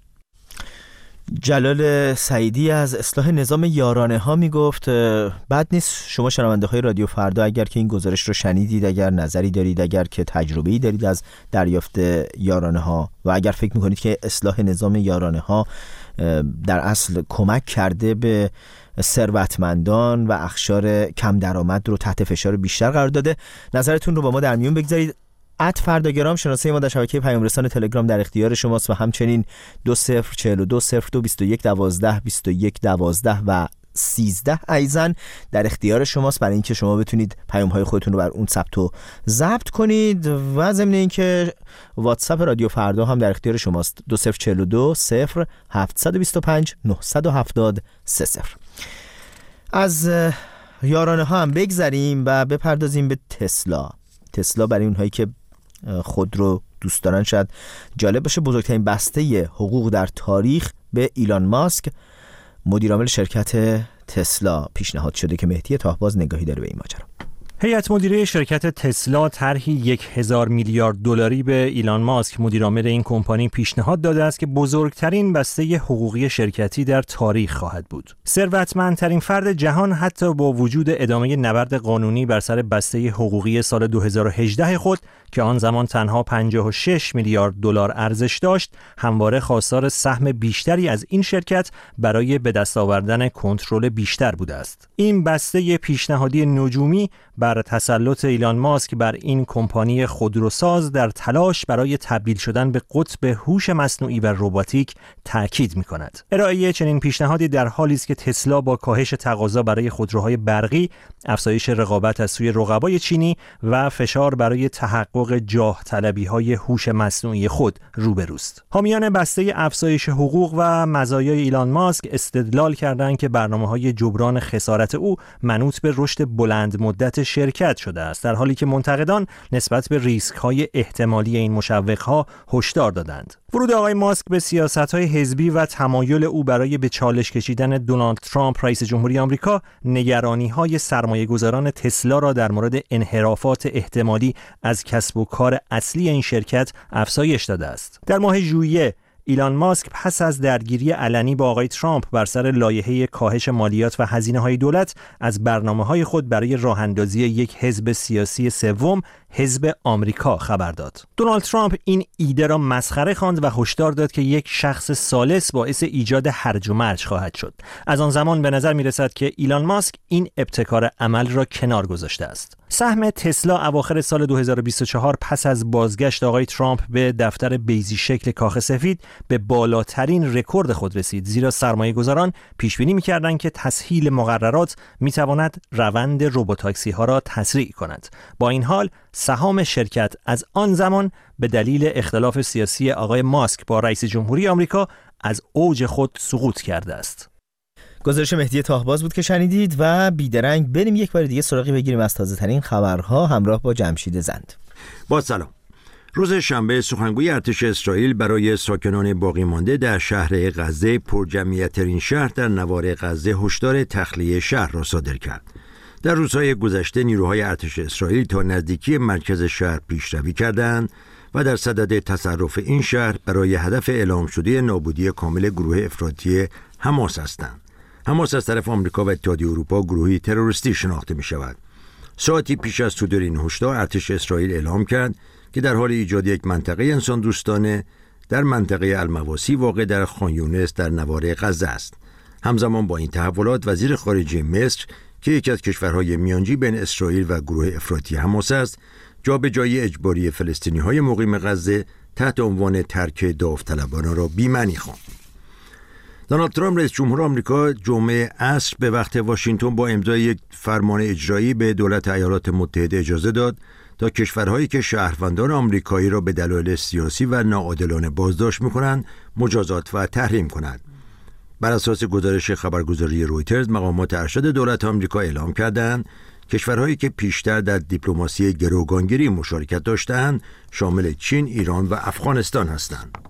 جلال سعیدی از اصلاح نظام یارانه ها می گفت بد نیست شما شنونده های رادیو فردا اگر که این گزارش رو شنیدید، اگر نظری دارید، اگر که تجربه‌ای دارید از دریافت یارانه ها و اگر فکر می کنید که اصلاح نظام یارانه ها در اصل کمک کرده به ثروتمندان و اقشار کم درآمد رو تحت فشار بیشتر قرار داده، نظرتون رو با ما در میون بگذارید. @فرداگرام شناسه ما در شبکه پیام رسان تلگرام در اختیار شماست و همچنین 20420221122112 و 13 ایزن در اختیار شماست برای اینکه شما بتونید پیام های خودتون رو بر اون ثبت و ضبط کنید و ضمن اینکه واتساپ رادیو فردا هم در اختیار شماست 204207259730. از یارانه ها هم بگذریم و بپردازیم به تسلا برای اونهایی که خود رو دوست دارن شاید جالب باشه. بزرگترین بسته حقوق در تاریخ به ایلان ماسک، مدیرعامل شرکت تسلا، پیشنهاد شده که مهدی تاهباز نگاهی داره به این ماجرا. هیئت مدیره شرکت تسلا طرحی 1000 میلیارد دلاری به ایلان ماسک، مدیرعامل این کمپانی، پیشنهاد داده است که بزرگترین بسته حقوقی شرکتی در تاریخ خواهد بود. ثروتمندترین فرد جهان حتی با وجود ادامه نبرد قانونی بر سر بسته حقوقی سال 2018 خود که آن زمان تنها 56 میلیارد دلار ارزش داشت، همواره خواستار سهم بیشتری از این شرکت برای به دست آوردن کنترل بیشتر بوده است. این بسته پیشنهادی نجومی بر تسلط ایلان ماسک بر این کمپانی خودروساز در تلاش برای تبدیل شدن به قطب هوش مصنوعی و رباتیک تاکید می‌کند. ارائه چنین پیشنهادی در حالی است که تسلا با کاهش تقاضا برای خودروهای برقی، افزایش رقابت از سوی رقبای چینی و فشار برای تحقق جاه طلبی‌های هوش مصنوعی خود روبروست. حامیان بسته افزایش حقوق و مزایای ایلان ماسک استدلال کردند که برنامه‌های جبران خسارت او منوط به رشد بلند مدت شرکت شده است، در حالی که منتقدان نسبت به ریسک‌های احتمالی این مشوق‌ها هشدار دادند. ورود آقای ماسک به سیاست‌های حزبی و تمایل او برای به چالش کشیدن دونالد ترامپ رئیس جمهوری آمریکا نگرانی‌های سرمایه‌گذاران تسلا را در مورد انحرافات احتمالی از کسب و کار اصلی این شرکت افزایش داده است. در ماه ژوئیه ایلان ماسک پس از درگیری علنی با آقای ترامپ بر سر لایحه کاهش مالیات و هزینه‌های دولت از برنامه‌های خود برای راه‌اندازی یک حزب سیاسی سوم، حزب آمریکا، خبر داد. دونالد ترامپ این ایده را مسخره خواند و هشدار داد که یک شخص ثالث باعث ایجاد هرج و مرج خواهد شد. از آن زمان به نظر می‌رسد که ایلان ماسک این ابتکار عمل را کنار گذاشته است. سهم تسلا اواخر سال 2024 پس از بازگشت آقای ترامپ به دفتر بیضی شکل کاخ سفید به بالاترین رکورد خود رسید، زیرا سرمایه‌گذاران پیش‌بینی می‌کردند که تسهیل مقررات می‌تواند روند روبوتاکسی‌ها را تسریع کند. با این حال سهام شرکت از آن زمان به دلیل اختلاف سیاسی آقای ماسک با رئیس جمهوری آمریکا از اوج خود سقوط کرده است. گزارش مهدی تاهباز بود که شنیدید و بیدرنگ بریم یک بار دیگه سراغی بگیریم از تازه‌ترین خبرها همراه با جمشید زند. با سلام. روز شنبه سخنگوی ارتش اسرائیل برای ساکنان باقی مانده در شهر غزه، پرجمعیت‌ترین شهر در نوار غزه، هشدار تخلیه شهر را صادر کرد. در روزهای گذشته نیروهای ارتش اسرائیل تا نزدیکی مرکز شهر پیشروی کردند و در صدد تصرف این شهر برای هدف اعلام شده نابودی کامل گروه افراطی حماس هستند. حماس از طرف آمریکا و اتحادیه اروپا گروهی تروریستی شناخته می شود. ساعتی پیش از صدور این هشدار ارتش اسرائیل اعلام کرد که در حال ایجاد یک منطقه انسان دوستانه در منطقه المواسی واقع در خان یونس در نوار غزه است. همزمان با این تحولات وزیر خارجه مصر که یکی از کشورهای میانجی بین اسرائیل و گروه افراطی حماس است، جابجایی اجباری فلسطینی‌های مقیم غزه تحت عنوان ترک داوطلبانه را بی‌معنی خواند. دونالد ترامپ رئیس جمهور آمریکا جمعه عصر به وقت واشنگتن با امضای یک فرمان اجرایی به دولت ایالات متحده اجازه داد تا کشورهایی که شهروندان آمریکایی را به دلایل سیاسی و ناعادلانه بازداشت می‌کنند مجازات و تحریم کنند. بر اساس گزارش خبرگزاری رویترز، مقامات ارشد دولت آمریکا اعلام کردند کشورهایی که پیشتر در دیپلماسی گروگانگیری مشارکت داشتند شامل چین، ایران و افغانستان هستند.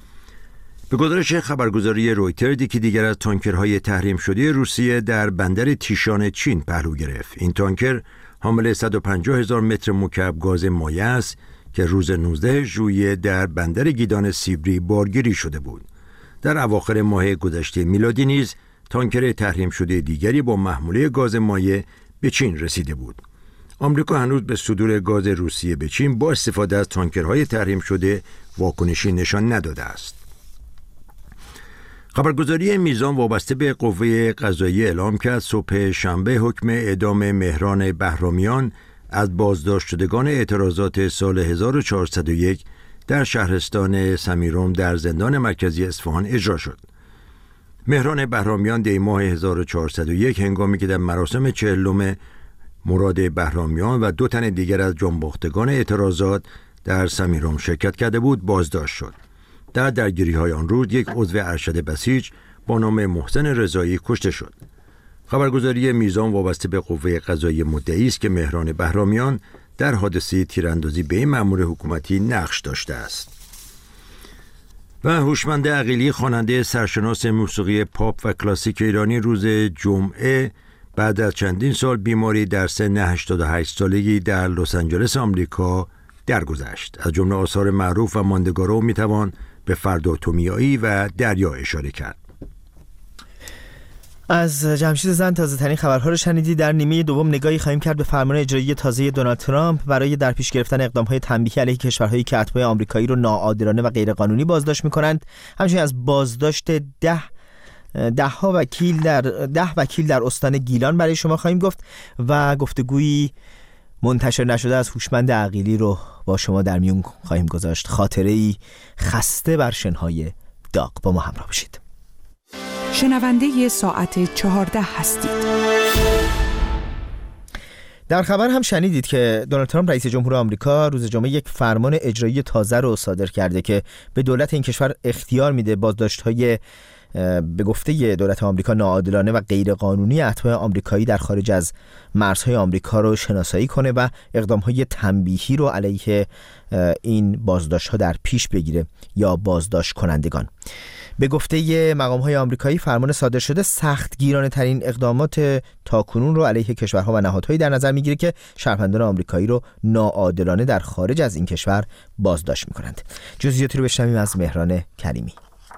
به گزارش خبرگزاری رویترز، که دیگر از تانکرهای تحریم شده روسیه در بندر تیشان چین پهلو گرفت. این تانکر حامل 150,000 متر مکعب گاز مایع است که روز 19 ژوئیه در بندر گیدان سیبری بارگیری شده بود. در اواخر ماه گذشته میلادی نیز تانکر تحریم شده دیگری با محموله گاز مایع به چین رسیده بود. آمریکا هنوز به صدور گاز روسیه به چین با استفاده از تانکرهای تحریم شده واکنشی نشان نداده است. خبرگزاری میزان وابسته به قوه قضاییه اعلام کرد صبح شنبه حکم اعدام مهران بهرامیان از بازداشت شدگان اعتراضات سال 1401 در شهرستان سمیروم در زندان مرکزی اصفهان اجرا شد. مهران بهرامیان دی ماه 1401 هنگامی که در مراسم 40م مراد بهرامیان و 2 تن دیگر از جانباختگان اعتراضات در سمیروم شرکت کرده بود بازداشت شد. در درگیری‌های آن روز یک عضو ارشد بسیج با نام محسن رضایی کشته شد. خبرگزاری میزان وابسته به قوه قضاییه مدعی است که مهران بهرامیان در حادثه تیراندازی به این مأمور حکومتی نقش داشته است. و هوشمند عقیلی، خواننده سرشناس موسیقی پاپ و کلاسیک ایرانی، روز جمعه بعد از چندین سال بیماری در سن 88 سالگی در لس آنجلس آمریکا درگذشت. از جمله آثار معروف و ماندگار او میتوان به فردا تومیایی و دریا اشاره کرد. از جمشید زند تازه ترین خبرها رو شنیدی. در نیمه دوم نگاهی خواهیم کرد به فرمان اجرایی تازه دونالد ترامپ برای در پیش گرفتن اقدام‌های تنبیهی علیه کشورهایی که اتباع آمریکایی رو ناعادلانه و غیرقانونی بازداشت می‌کنند. همچنین از بازداشت 10 وکیل در استان گیلان برای شما خواهیم گفت و گفتگویی منتشر نشده از هوشمند عقیلی رو با شما در میون خواهیم گذاشت. خاطره‌ای خسته بر شنهای داغ. با ما همراه باشید. شنونده ساعت 14 هستید. در خبر هم شنیدید که دونالد ترامپ رئیس جمهور آمریکا روز جمعه یک فرمان اجرایی تازه رو صادر کرده که به دولت این کشور اختیار میده بازداشت‌های به گفته دولت آمریکا ناعادلانه و غیرقانونی اتباع آمریکایی در خارج از مرزهای آمریکا رو شناسایی کنه و اقدام‌های تنبیهی رو علیه این بازداشت‌ها در پیش بگیره یا بازداشت کنندگان. به گفته مقام‌های آمریکایی فرمان صادر شده سختگیرانه ترین اقدامات تاکنون رو علیه کشورها و نهادهایی در نظر میگیره که شهروندان آمریکایی رو ناعادلانه در خارج از این کشور بازداشت میکنند. جزئیاتی رو بشنویم از مهران کریمی.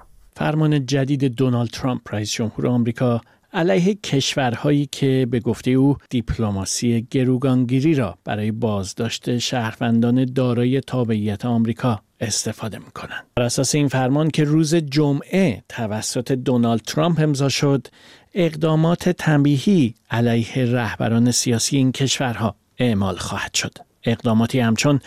فرمان جدید دونالد ترامپ رئیس جمهور آمریکا علیه کشورهایی که به گفته او دیپلماسی گروگانگیری را برای بازداشت شهروندان دارای تابعیت آمریکا استفاده می‌کنند. بر اساس این فرمان که روز جمعه توسط دونالد ترامپ امضا شد، اقدامات تنبیهی علیه رهبران سیاسی این کشورها اعمال خواهد شد. اقداماتی همچون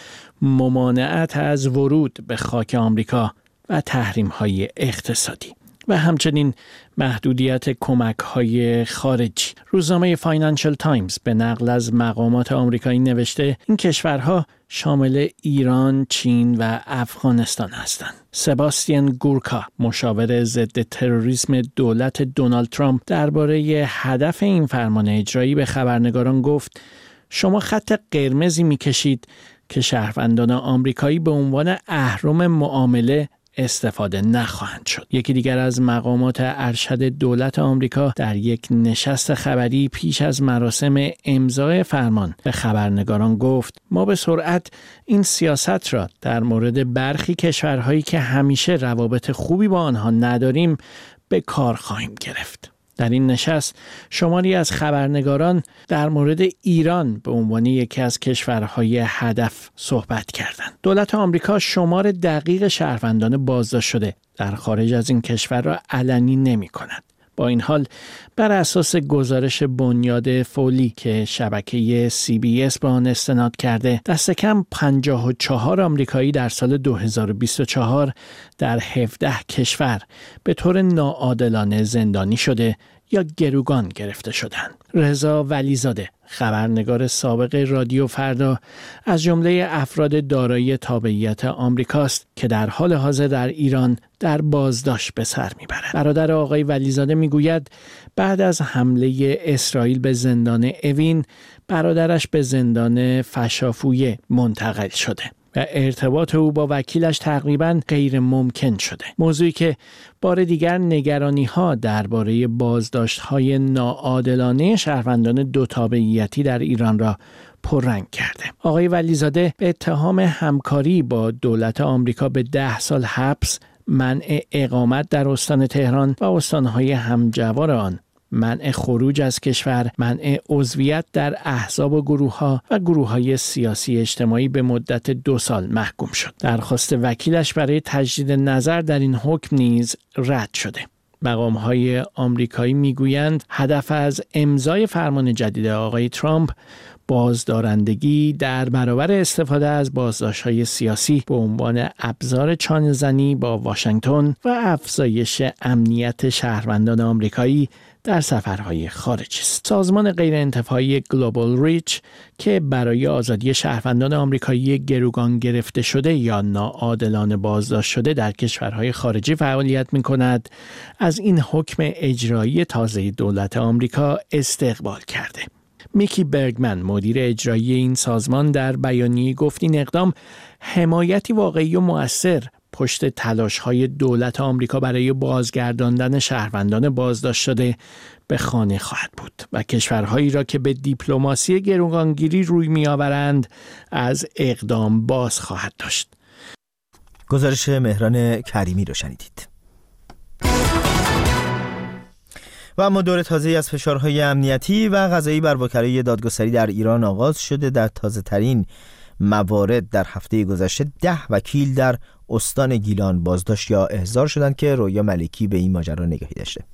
ممانعت از ورود به خاک آمریکا و تحریم‌های اقتصادی و همچنین محدودیت کمک‌های خارجی. روزنامه فاینانشل تایمز به نقل از مقامات آمریکایی نوشته این کشورها شامل ایران، چین و افغانستان هستند. سباستین گورکا، مشاور ضد تروریسم دولت دونالد ترامپ، درباره هدف این فرمان اجرایی به خبرنگاران گفت: شما خط قرمزی می‌کشید که شهروندان آمریکایی به عنوان اهرم معامله استفاده نخواهند شد. یکی دیگر از مقامات ارشد دولت آمریکا در یک نشست خبری پیش از مراسم امضای فرمان به خبرنگاران گفت: ما به سرعت این سیاست را در مورد برخی کشورهایی که همیشه روابط خوبی با آنها نداریم به کار خواهیم گرفت. در این نشست شماری از خبرنگاران در مورد ایران به عنوان یکی از کشورهای هدف صحبت کردند. دولت آمریکا شمار دقیق شهروندان بازداشت شده در خارج از این کشور را علنی نمی کند. با این حال بر اساس گزارش بنیاد فولی که شبکه CBS به آن استناد کرده، دست کم 54 آمریکایی در سال 2024 در 17 کشور به طور ناعادلانه زندانی شده یا گروگان گرفته شدند. رضا ولیزاده، خبرنگار سابق رادیو فردا، از جمله افراد دارای تابعیت آمریکاست که در حال حاضر در ایران در بازداشت به سر میبرد. برادر آقای ولیزاده میگوید بعد از حمله اسرائیل به زندان اوین، برادرش به زندان فشافویه منتقل شده و ارتباط او با وکیلش تقریباً غیر ممکن شده. موضوعی که بار دیگر نگرانی‌ها درباره بازداشت‌های ناعادلانه شهروندان دو تابعیتی در ایران را پررنگ کرده. آقای ولیزاده به اتهام همکاری با دولت آمریکا به 10 سال حبس، منع اقامت در استان تهران و استان‌های همجوار آن، منع خروج از کشور، منع عضویت در احزاب و گروه‌ها و گروه‌های سیاسی اجتماعی به مدت 2 سال محکوم شد. درخواست وکیلش برای تجدید نظر در این حکم نیز رد شده. مقام‌های آمریکایی میگویند هدف از امضای فرمان جدید آقای ترامپ بازدارندگی در برابر استفاده از بازداشت‌های سیاسی به عنوان ابزار چانه‌زنی با واشنگتن و افزایش امنیت شهروندان آمریکایی در سفرهای خارجی است. سازمان غیرانتفاعی گلوبال ریچ که برای آزادی شهروندان آمریکایی گروگان گرفته شده یا ناعادلانه بازداشت شده در کشورهای خارجی فعالیت می‌کند، از این حکم اجرایی تازه دولت آمریکا استقبال کرده. میکی برگمن، مدیر اجرایی این سازمان، در بیانیه گفت این اقدام حمایتی واقعی و مؤثر پشت تلاش‌های دولت آمریکا برای بازگرداندن شهروندان بازداشت شده به خانه خواهد بود و کشورهایی را که به دیپلماسی گروگانگیری روی می‌آورند از اقدام باز خواهد داشت. گزارش مهران کریمی رو شنیدید. و اما دور تازه‌ای از فشارهای امنیتی و قضایی بر وکلای دادگستری در ایران آغاز شده. در تازه‌ترین موارد در هفته گذشته 10 وکیل در استان گیلان بازداشت یا احضار شدند که رویا ملکی به این ماجرا نگاهی داشته.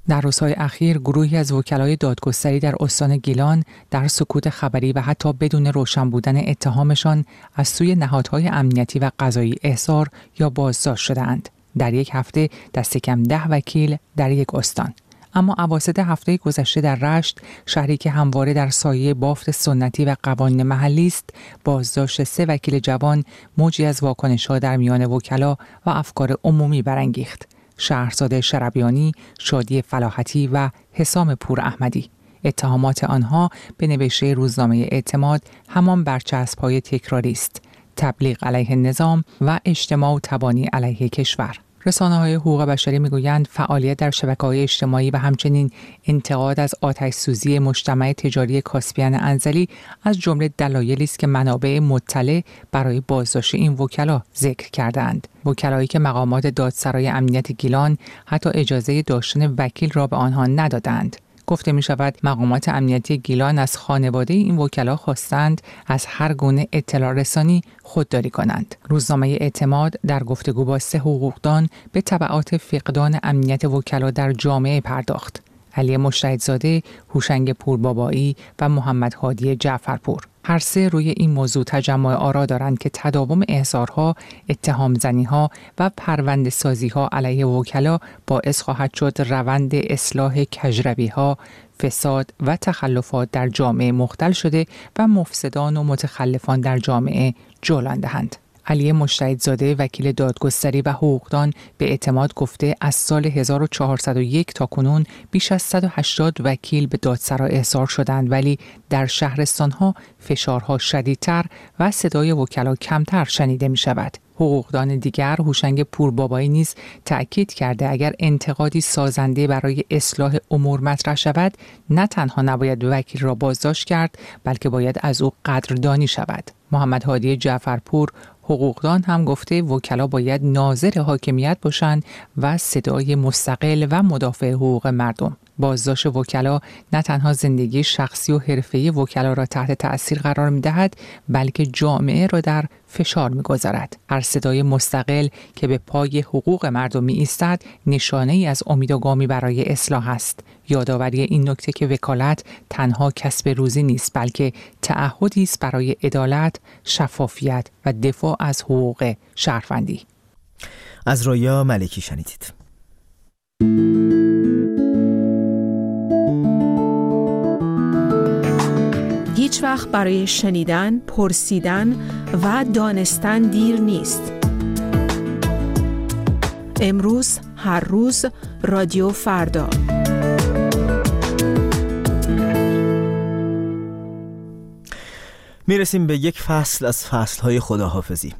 در روزهای اخیر گروهی از وکلای دادگستری در استان گیلان در سکوت خبری و حتی بدون روشن بودن اتهامشان از سوی نهادهای امنیتی و قضایی احضار یا بازداشت شدند. در یک هفته دست کم 10 وکیل در یک استان. اما اواسط هفته گذشته در رشت، شهری که همواره در سایه بافت سنتی و قوانین محلی است، بازداشت 3 وکیل جوان موجی از واکنش‌ها در میان وکلا و افکار عمومی برانگیخت. شهرزاد شربیانی، شادی فلاحتی و حسام پور احمدی. اتهامات آنها به نوشته روزنامه اعتماد همان برچسب‌های تکراری است: تبلیغ علیه نظام و اجتماع و تبانی علیه کشور. رسانه‌های حقوق بشری می‌گویند فعالیت در شبکه‌های اجتماعی و همچنین انتقاد از آتش‌سوزی مجتمع تجاری کاسپیان انزلی از جمله دلایلی است که منابع مطلع برای بازداشت این وکلا ذکر کردند. وکلایی که مقامات دادسرای امنیت گیلان حتی اجازه داشتن وکیل را به آنها ندادند. گفته می شود مقامات امنیتی گیلان از خانواده این وکلا خواستند از هر گونه اطلاع رسانی خودداری کنند. روزنامه اعتماد در گفتگو با 3 حقوقدان به تبعات فقدان امنیت وکلا در جامعه پرداخت: علی مشتهدزاده، هوشنگ پوربابایی و محمد هادی جعفرپور. هر 3 روی این موضوع تجمع آرا دارند که تداوم احضارها، اتهام زنیها و پرونده سازیها علیه وکلا باعث خواهد شد روند اصلاح کجرویها، فساد و تخلفات در جامعه مختل شده و مفسدان و متخلفان در جامعه جولان دهند. علی مشتهدزاده، وکیل دادگستری و حقوقدان، به اعتماد گفته از سال 1401 تا کنون بیش از 180 وکیل به دادسرا احضار شدند، ولی در شهرستانها فشارها شدیدتر و صدای وکلا کمتر شنیده می شود. حقوقدان دیگر هوشنگ پوربابایی نیز تأکید کرده اگر انتقادی سازنده برای اصلاح امور مطرح شود، نه تنها نباید وکیل را بازداشت کرد، بلکه باید از او قدردانی شود. محمد هادی جعفرپور، حقوقدان، هم گفته وکلا باید ناظر حاکمیت باشند و صدای مستقل و مدافع حقوق مردم. بازداشت وکلا نه تنها زندگی شخصی و حرفه‌ای وکلا را تحت تأثیر قرار می‌دهد، بلکه جامعه را در فشار می‌گذارد. هر صدای مستقل که به پای حقوق مردم می‌ایستد، نشانه‌ای از امیدوارگامی برای اصلاح است. یادآوری این نکته که وکالت تنها کسب روزی نیست، بلکه تعهدی است برای عدالت، شفافیت و دفاع از حقوق شهروندی. از رویا ملکی شنیدید. هیچ وقت برای شنیدن، پرسیدن و دانستن دیر نیست. امروز، هر روز، رادیو فردا. میرسیم به یک فصل از فصلهای خداحافظی.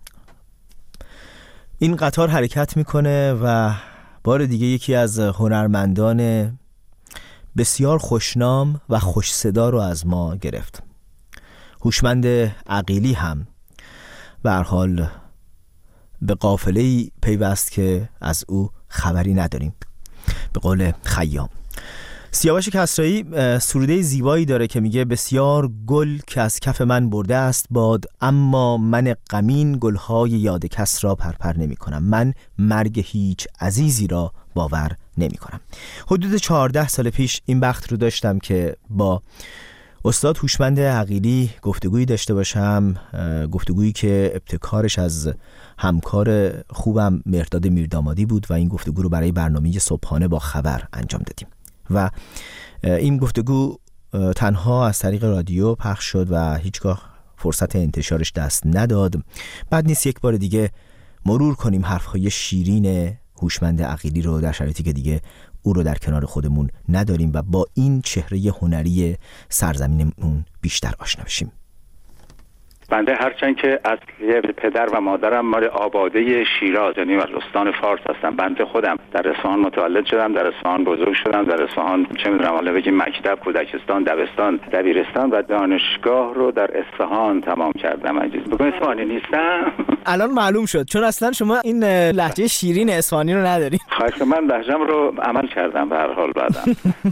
این قطار حرکت میکنه و بار دیگه یکی از هنرمندان بسیار خوشنام و خوش صدا رو از ما گرفت. هوشمند عقیلی هم به هر حال به قافله‌ای پیوست که از او خبری نداریم. به قول خیام. سیاوش کسرایی سروده زیبایی داره که میگه بسیار گل که از کف من برده است باد، اما من غمین گلهای یاد کس را پرپر نمی کنم. من مرگ هیچ عزیزی را باور نمی کنم. حدود 14 سال پیش این بخت رو داشتم که با استاد هوشمند عقیلی گفتگویی داشته باشم، گفتگویی که ابتکارش از همکار خوبم مهرداد میردامادی بود و این گفتگو رو برای برنامه صبحانه با خبر انجام دادیم و این گفتگو تنها از طریق رادیو پخش شد و هیچگاه فرصت انتشارش دست نداد. بعد نیست یک بار دیگه مرور کنیم حرفهای شیرین هوشمند عقیلی رو در شرایطی که دیگه او رو در کنار خودمون نداریم و با این چهره هنری سرزمینمون بیشتر آشنا بشیم. بنده هرچند که اصلی پدر و مادرم مال آباده شیراز، یعنی از استان فارس هستم، بنده خودم در اصفهان متولد شدم، در اصفهان بزرگ شدم، در اصفهان چه می‌دونم حالا بگیم مکتب، کودکستان، دبستان، دبیرستان و دانشگاه رو در اصفهان تمام کردم. عزیز بگم اصفهانی نیستم. الان معلوم شد، چون اصلا شما این لهجه شیرین اصفهانی رو ندارید. خواهش من لهجه‌م رو عمل کردم به هر حال بعدم.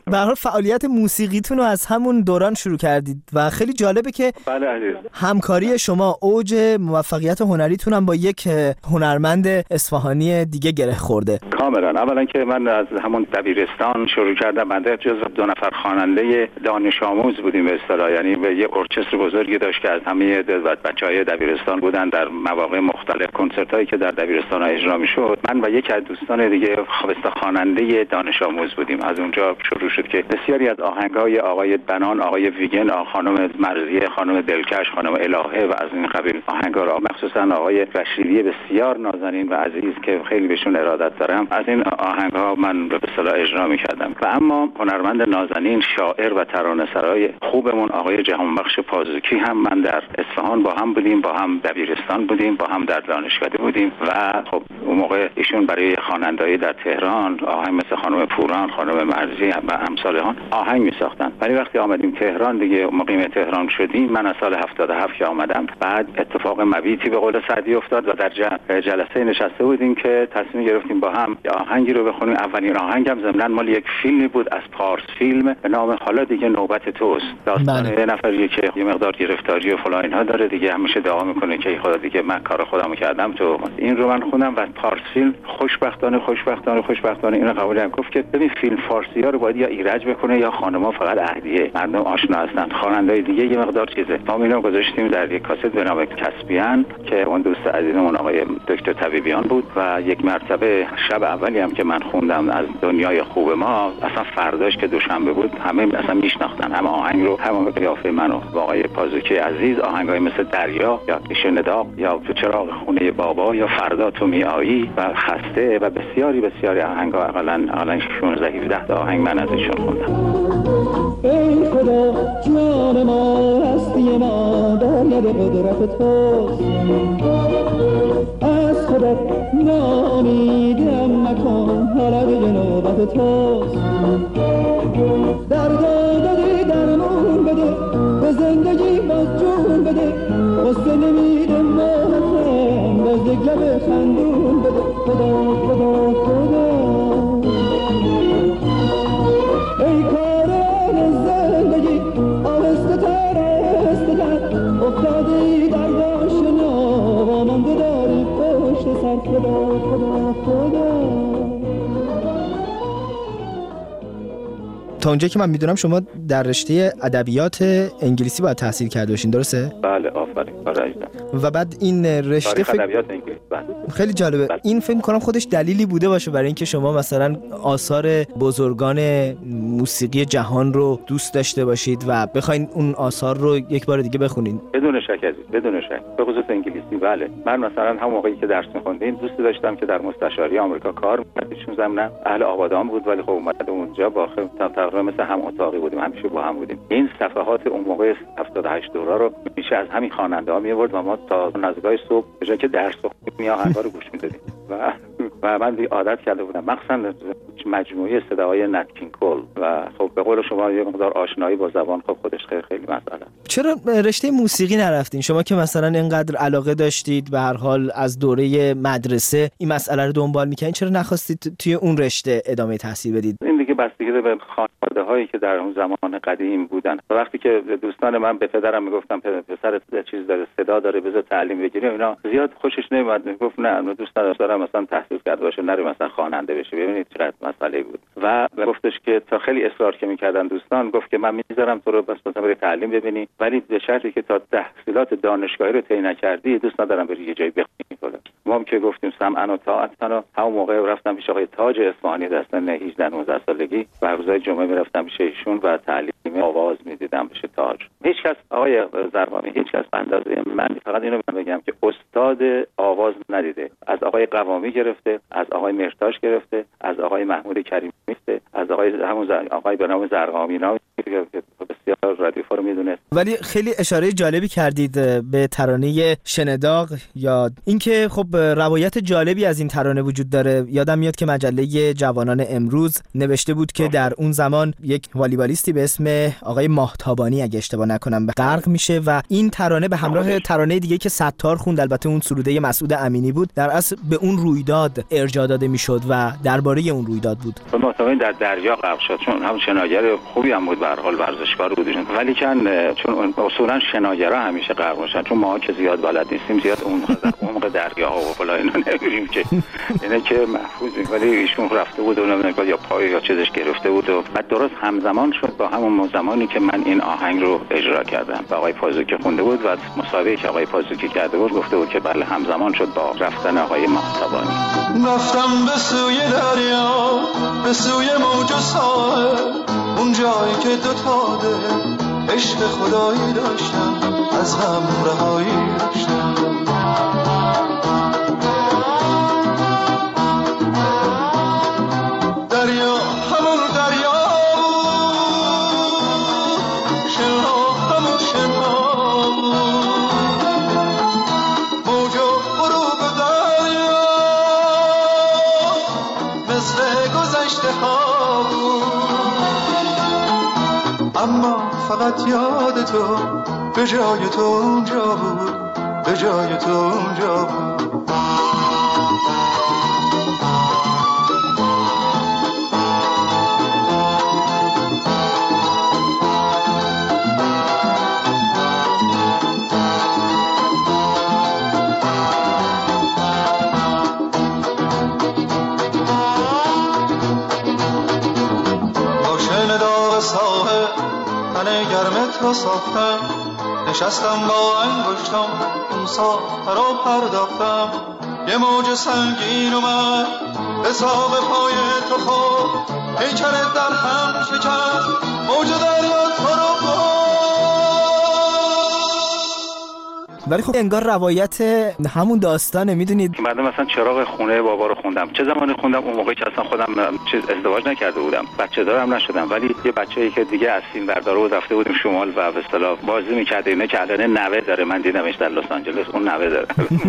به هر حال فعالیت موسیقیتون رو از همون دوران شروع کردید و خیلی جالبه که بله عزیز. همکاری شما اوج موفقیت هنریتون هم با یک هنرمند اصفهانی دیگه گره خورده. کاملا. اولا که من از همون دبیرستان شروع کردم. بنده جزو 2 نفر خواننده دانش آموز بودیم به اصطلاح، یعنی یه ارکستر بزرگی داشت که از همه بچهای دبیرستان بودن. در مواقع مختلف کنسرتایی که در دبیرستان اجرا میشد، من و یک از دوستان دیگه خواننده دانش آموز بودیم. از اونجا شروع شد که بسیاری از آهنگای آقای بنان، آقای ویگن، خانم مرضیه، خانم دلکش، خانم الهه و از این قبیل آهنگا را، مخصوصا آقای رشیدی بسیار نازنین و عزیز که خیلی بهشون ارادت دارم، از این آهنگا من به اصطلاح اجرا می‌کردم. و اما هنرمند نازنین، شاعر و ترانه‌سرای خوبمون آقای جهانبخش پازوکی هم من در اصفهان با هم بودیم، با هم دبیرستان بودیم، با هم در دانشکده بودیم و خب اون موقع ایشون برای خوانندگی در تهران آهنگ مثل خانم پوران، خانم مرضی و امثال آهنگ می‌ساختن. ولی وقتی آمدیم تهران دیگه، مقیم تهران شدیم، من از سال 77 که آمدم، بعد اتفاق مبیتی به قول سعدی افتاد و در جلسه نشسته بودیم که تصمیم گرفتیم با هم آهنگی رو بخونیم. اولین آهنگم ضمن مال یک فیلمی بود از پارس فیلم به نام حالا دیگه نوبت توست. داستان یه نفریه که یه مقدار گرفتاری و فلان اینها داره دیگه، همیشه دعا میکنه که خدا دیگه من کار خودمو کردم. تو این رو من خوندم و پارس فیلم خوشبختانه اینو قبول کردم. گفت که ببین فیلم فارسی‌ها رو باید یا ایرج بکنه یا خانم‌ها فقط اهدیه، مردم آشنا هستن، خواننده‌های دیگه یه مقدار چیزه. ما اینو گذاشتیم در یک کاست به نام کسبیان که اون دوست عزیزمون آقای دکتر طبیبیان بود و یک مرتبه شب اولی هم که من خوندم از دنیای خوب ما، اصلا فرداش که دوشنبه بود همه اصلا میشناختن، همه آهنگ رو، همه قیافه منو با آقای پازوکی عزیز، آهنگای مثل دریا یا کشن داغ یا تو چراغ خونه بابا یا فردا تو میایی و خسته و بسیاری آهنگا، اقلا 16 17 تا آهنگ من ازشون خوندم. ای خدا جان ما هستی ما در ید قدرت توست، از خودت ناامیدم مکن حالا دیگه نوبت توست. دردی درمون بده، به زندگی باز جون بده، قصه نمیده ماهتم باز یک لب خندون بده. خدا خدا خدا ای کاران زندگی آهسته تر افتادی در گاشنا و مانده داری پشت سر. خدا خدا خدا. تا اونجایی که من میدونم شما در رشته ادبیات انگلیسی باید تحصیل کرده باشین، درسته؟ بله آفرین. و بعد این رشته ادبیات انگلیسی خیلی جالبه. این فکر کنم خودش دلیلی بوده باشه برای اینکه شما مثلا آثار بزرگان موسیقی جهان رو دوست داشته باشید و بخواید اون آثار رو یک بار دیگه بخونید. بدون شک به خصوص انگلیسی. بله من مثلا هم موقعی که درس می‌خوندیم دوست داشتم که در مستشاری آمریکا کار می‌کردم. ایشون ضمن اهل آبادان بود ولی خب اومد اونجا با تقریبا مثل هم اتاقی بودیم، همیشه با هم بودیم. این صفحات اون موقع 78 دوره رو میشه از همین خواننده‌ها می‌آورد و ما تا نزدیکای صبح به جای که درس بخونیم آهنگا رو گوش می‌دادیم و من عادت کرده بودم، مخصوصا مجموعه صداهای نت کینگ کول و خب به قول شما یه مقدار آشنایی با زبان خب خودش خیلی مسئله. چرا رشته موسیقی نرفتین؟ شما که مثلا اینقدر علاقه داشتید به هر حال از دوره مدرسه این مسئله رو دنبال می‌کنید، چرا نخواستید توی اون رشته ادامه تحصیل بدید؟ این دیگه بستگی داره به خانواده‌هایی که در اون زمان قدیم بودن. وقتی که دوستان من به پدرم میگفتم پسر چیز داره، صدا داره، بذار تعلیم بگیره، اینا زیاد خوشش نمیاد. میگفت نه دوست ندارم مثلا تحصیل کرده باشه، نره مثلا خواننده بشه. ببینید چقدر مسئله بود. و گفتش که تا خیلی اصرار که میکردن دوستان، گفت که من میذارم تو رو بس مثلا بری تعلیم ببینی، ولی به شرطی که تا تحصیلات دانشگاهی رو طی نکردی دوست ندارم بری یه جایی بخونی. ما هم که گفتیم سمعا و طاعتا، همون موقع رفتم پیش آقای تاج اصفهانی در سن 18 19 سالگی و روزهای جمعه میرفتم پیش ایشون و تعلیم آواز میدیدم پیش تاج. هیچ کس آقای زرقامی، هیچ کس به اندازه من، فقط اینو بگم که استاد آواز ندیده. از آقای قوامی گرفته، از آقای مرتاش گرفته، از آقای محمود کریمی گرفته، از آقای به نام زرقامی نام که بسیار رادیو رو میدونه. ولی خیلی اشاره جالبی کردید به ترانه شنه‌داغ، یا اینکه خب روایت جالبی از این ترانه وجود داره. یادم میاد که مجله جوانان امروز نوشته بود که در اون زمان یک والیبالیستی به اسم آقای ماهتابانی اگه اشتباه نکنم غرق میشه و این ترانه به همراه ترانه دیگه که ستار خوند، البته اون سروده مسعود امینی بود، در اصل به اون رویداد ارجاع داده میشد و درباره اون رویداد بود. ماهتابانی در دریا غرق شد، چون هم شناگر خوبی هم بود، به هر حال ورزشکار بود، ولی چون اصولا شناگرها همیشه غرق میشن، چون ما که زیاد بلد نیستیم، زیاد اون عمق دریا و فلا اینا نمیریم که اینه که محفوظیم. ولی ایشون رفته بود و نمیدونم یا پای یا چیزش گرفته بود و بعد درست همزمان شد با همون زمانی که من این آهنگ رو اجرا کردم. آقای پازوکی خونده بود و مسابقه که آقای پازوکی کرده بود گفته بود که بله همزمان شد با رفتن آقای ماهتابانی. رفتم به سوی دریا، به سوی موج و ساحل، اون جایی که دوتا دل عشق خدایی داشتم، از غم رهایی داشتم. دریا همون دریا بود، شنها همون شنها بود، موج و غروب دریا مثل گذشته ها بود. اما فقط یاد تو به جای تو اونجا بود، به جای تو اونجا بود. گرمت رو ساختم، نشستم با انگشتم اون ساخته رو پرداختم. یه موج سنگین اومد به ساق پای تو خورد، پیکرت در هم شکست، موج دریا تو رو برد. ولی خب انگار روایت همون داستانه. میدونید بعد مثلا چراغ خونه بابا رو خوندم، چه زمانی خوندم؟ اون موقعی که اصلا خودم ازدواج نکرده بودم، بچه دارم نشدم، ولی یه بچه‌ای که دیگه از فیلم برداره بود، رفته بودیم شمال و به اصطلاح بازی می‌کرد. اینه که الان نوه داره، من دیدمش در لس آنجلس، اون نوه داره.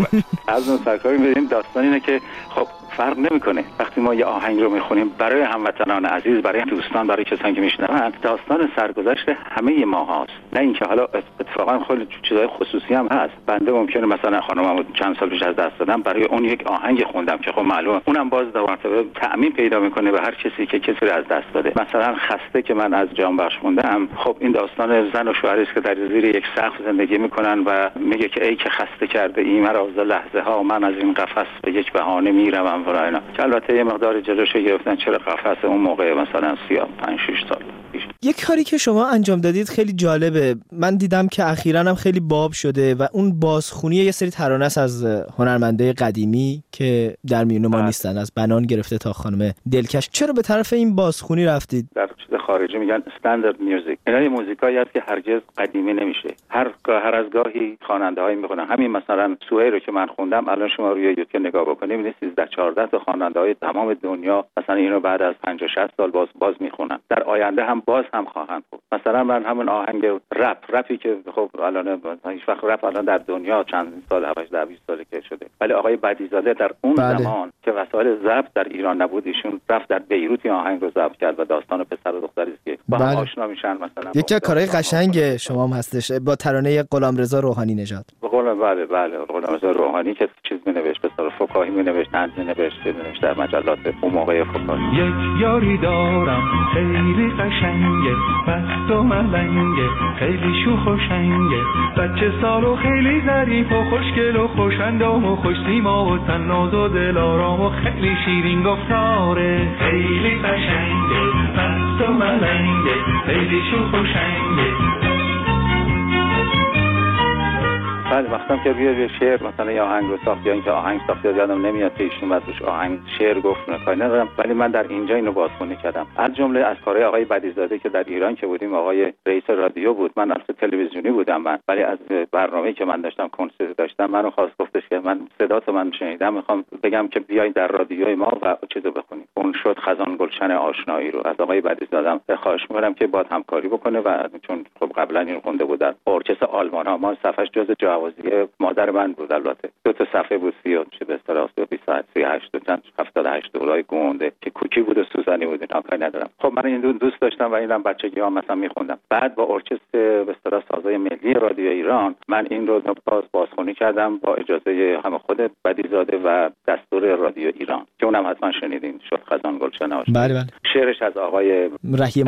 از اون سرکاری می‌بینیم. داستان اینه که خب فرق نمیکنه وقتی ما یه آهنگ رو میخونیم برای هموطنان عزیز، برای دوستان، برای کسانی که میشنون، داستان سرگذشت همه ما هاست، نه اینکه حالا اتفاقا خیلی چیزای خصوصی هم هست. بنده ممکنه مثلا خانممو چند سال پیش از دست دادم، برای اون یک آهنگ خوندم که خب معلومه اونم باز در مرتبه تأمین پیدا میکنه به هر کسی که کسی رو از دست داده. مثلا خسته که من از جانبخش خوندم، خب این داستان زن و شوهری است که در زیر یک سقف زندگی میکنن و میگه که ای که خسته کرده ای مرا ز لحظه ها، من از این قفس به یک بهانه میروم و اینا. که البته یه مقدار جلوشو گرفتن، چرا قفس اون موقع مثلا 35-6 سال پیش. یک کاری که شما انجام دادید خیلی جالبه. من دیدم که اخیراً هم خیلی باب شده و اون بازخونی یه سری ترانه است از هنرمندای قدیمی که در میون ما نیستن، از بنان گرفته تا خانم دلکش. چرا به طرف این بازخونی رفتید؟ در چیز خارجی میگن استاندارد میوزیک. اینا موزیکایی است که هرگز قدیمی نمیشه. هر از گاهی خواننده‌هایی میخونن. همین مثلا سوهی رو که من خوندم، الان شما روی یوتیوب نگاه بکنید می‌بینید 13-14 تا خواننده‌های تمام دنیا مثلا اینو بعد از 50-60 سال باز میخونن. در آینده هم باز هم خواهند خوند. مثلا من همون آهنگ رپی که خب الان هیچ وقت رپ الان در دنیا چند سال 18-20 ساله که شده، ولی آقای بدیزاده در اون زمان که وسایل ضبط در ایران نبود، ایشون رفت در بیروت این آهنگ رو ضبط کرد و داستان پسر و دختری است که با هم آشنا میشن. مثلا یکی از کارهای قشنگ شما هم هستش با ترانه غلامرضا روحانی نژاد. بله غلامرضا روحانی که چیز می‌نوشت، پسر فکاهی می‌نوشت، طنز می‌نوشت در مجلات اون موقع فکاهی. یک یاری دارم خیلی قشنگه، مست و ملنگه، خیلی شوخ و شنگه، بچه سال و خیلی ظریف و خوشگل و خوش‌اندام و خوش سیما و طناز و دلارام و خیلی شیرین گفتاره. خیلی قشنگه، مست و ملنگه، خیلی شوخ و شنگه. بله وقتم که روی شعر مثلا یا آهنگ رو ساخت یا اینکه آهنگ ساخت یادم نمیاد که ایشون بعد روش آهنگ شعر گفت کاری ندارم، ولی من در اینجا اینو بازخوانی کردم. از جمله از کارهای آقای بدیزاده که در ایران که بودیم، آقای رئیس رادیو بود، من اصلا تلویزیونی بودم من، ولی از برنامه‌ای که من داشتم کنسرت داشتم منو خواست گفتش که من صداتو من شنیدم میخوام بگم که بیاین در رادیوی ما و چیزو بخونیم. اون شد خزان گلشن آشنایی رو. از آقای بدیزاده خواهش می‌کنم که باید همکاری بکنه و چون خب قبلا این خونده بود در ارکستر آلمان ها، ما صفحش جز جوازی مادر من بود. البته دو تا صفحه بود 30 به اصطلاح 28 تا 78 دورای گونده که کوکی بود و سوزنی بود، اینا کاری ندارم. خب من این دوست داشتم و اینم بچگیام مثلا میخوندم. بعد با ارکستر به اصطلاح سازای ملی رادیو ایران من این رو بازخوانی کردم با اجازه هم خود بدیزاده و دستور رادیو ایران که اونم حتما شنیدین، شد خزان گلشن آشنایی. بله. شعرش از آقای رهی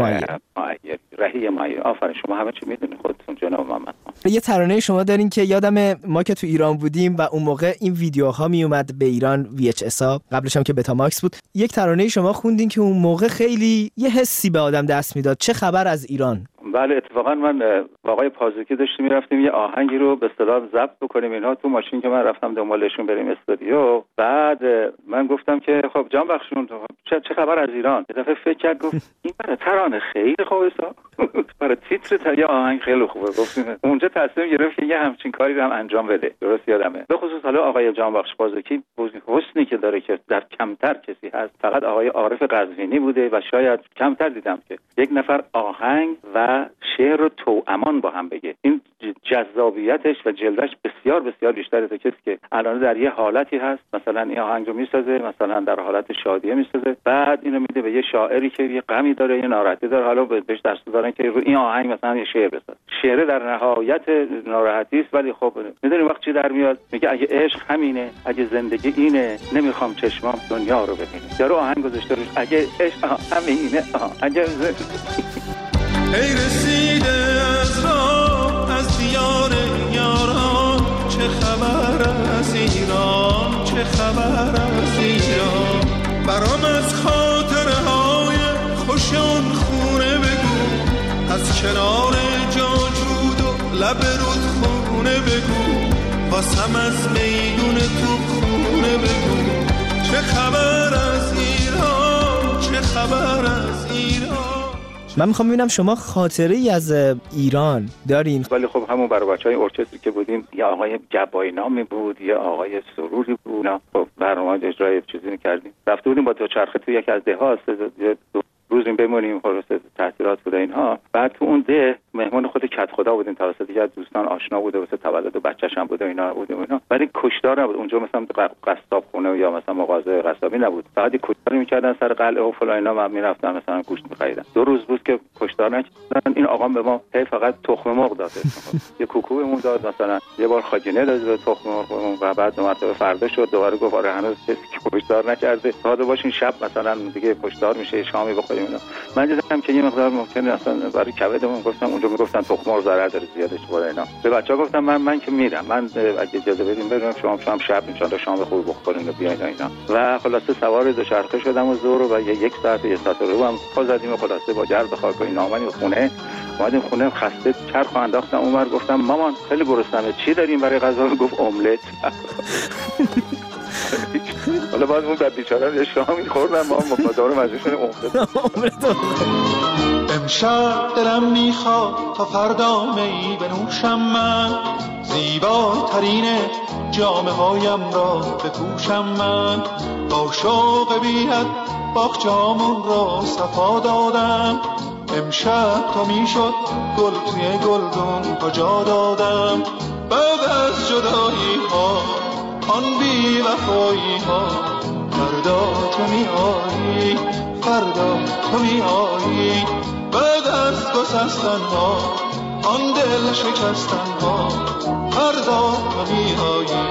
معیر. آفرین، شما همه چی میدونید خودتون جناب محمد. یه ترانه شما دارین که یادم ما که تو ایران بودیم و اون موقع این ویدیوها می اومد به ایران VHS ها، قبلش هم که بتاماکس بود، یک ترانه شما خوندین که اون موقع خیلی یه حسی به آدم دست میداد. چه خبر از ایران؟ بله اتفاقا من با آقای پازوکی داشتیم میرفتیم یه آهنگی رو به اصطلاح ضبط بکنیم اینا تو ماشین که من رفتم دنبالشون بریم استودیو. بعد من گفتم که خب جان بخشون چه خبر از ایران؟ یه دفعه فکر کرد گفت این برای ترانه خیلی خوبه برای تیتر یه آهنگ خیلی خوبه. گفتیم اونجا تصمیم گرفت که یه همچین کاری رو هم انجام بده. درست یادمه. به خصوص حالا آقای جان بخش پازوکی حسنی که داره که در کمتر کسی هست، فقط آقای عارف قزوینی بوده و شاید کمتر دیدم که یک نفر آهنگ و شعر رو توامان با هم بگه. این جذابیتش و جلوش بسیار بسیار بیشتره تا کسی که الان در یه حالتی هست مثلا این آهنگ رو میسازه، مثلا در حالت شادیه میسازه، بعد اینو میده به یه شاعری که یه غمی داره، یه ناراحتی داره، حالا بهش دست دارن که رو این آهنگ مثلا یه شعر بساز. شعر در نهایت ناراحتی است، ولی خب میدونی وقت چی در میاد؟ میگه اگه عشق همینه، اگه زندگی اینه، نمیخوام چشمام دنیا رو ببینه. یارو آهنگ گذاشته روش اگه عشق همینه، اگه ای رسیده از راه از دیار یاران، چه خبر از ایران، چه خبر از ایران. برام از خاطرهای خوشان خونه بگو، از کنار جاجود و لب رودخونه بگو، واسم از میدون تو خونه بگو، چه خبر از ایران، چه خبر از ایران. من میخوام ببینم شما خاطره ای از ایران دارین؟ ولی خب همون برای بچهای ارکستری که بودیم، یه آقای جبایی نامی بود، یه آقای سروری بود، خب برنامه اجرای چیزی می‌کردیم. رفته بودیم با دوچرخه تو یکی از ده‌ها، روزیم بمونیم، خلاص تعطیلات بود اینها. بعد تو اون ده مهمون خود کت خدا بودیم، توسط یکی از دوستان آشنا بوده، واسه تولد بچه‌ش هم بوده اینا بوده اینا، ولی کشتار نبود اونجا، مثلا قصاب خونه یا مثلا مغازه قصابی نبود، فقط کشتار می‌کردن سر قلعه و فلان اینا. من میرفتم مثلا گوشت می‌خریدم. 2 روز بود که کشتار نکردن. این آقا به ما فقط تخم مرغ داد، یه کوکو بهمون داد، مثلا یه بار خاجینه داد به تخم مرغ و بعد دو مرتبه فردا شد دوباره گفت آره هنوز کسی کشتار نکرده، داده باشین شب مثلا دیگه کشتار میشه، شامی بخوریم اینا. من دیدم که یه مقدار ممکنه اصلا برای کبدمون، گفتم اونجا میگفتن تخم مرغ ضرر داره زیادش بالا اینا. به بچه‌ها گفتم من که میرم، من اگه اجازه بدین بریم شام شب ان شاء الله شام خوب بخوریم و بیاین اینا. و خلاصه سوار دوچرخه شدم و زور و یک ساعت رو هم پا زدیم و خلاصه با گرد خاک و اینا اومدیم خونه. اومدیم خونه خسته چرخ انداختم اونور، گفتم مامان خیلی گرسنمه، چی داریم برای غذا؟ گفت املت. حالا بعد اون بیچاره یه شامی خوردن، ما مفادار مجلسون املت. امشب دلم میخواد تا فردا می بنوشم، من زیباترین جامه هایم را بپوشم، من با شوق بی‌حد باغچه‌مون را صفا دادم، امشب تا میشد گل توی گلدون کجا دادم. بعد از جدایی ها آن بی وفایی ها، فردا تو میایی، فردا تو میایی. بعد از گسستن ها آن دل شکستن ها، فردا تو میایی.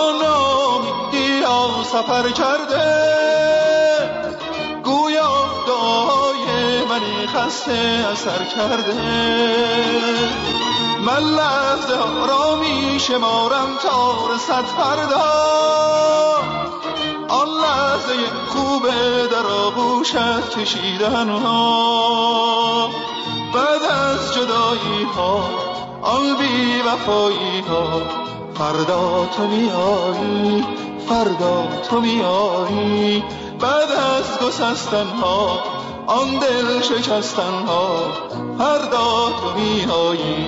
سفر کرده گویا خسته اثر کرده. من لحظه ها را می شمارم تا رسد فردا، آن لحظه خوبه در آغوشت کشیدن ها. بعد از جدایی ها، آن بی وفایی ها، فردا تو میایی، فردا تو میایی. بعد از گسستن ها، آن دل شکستن ها، فردا تو میایی.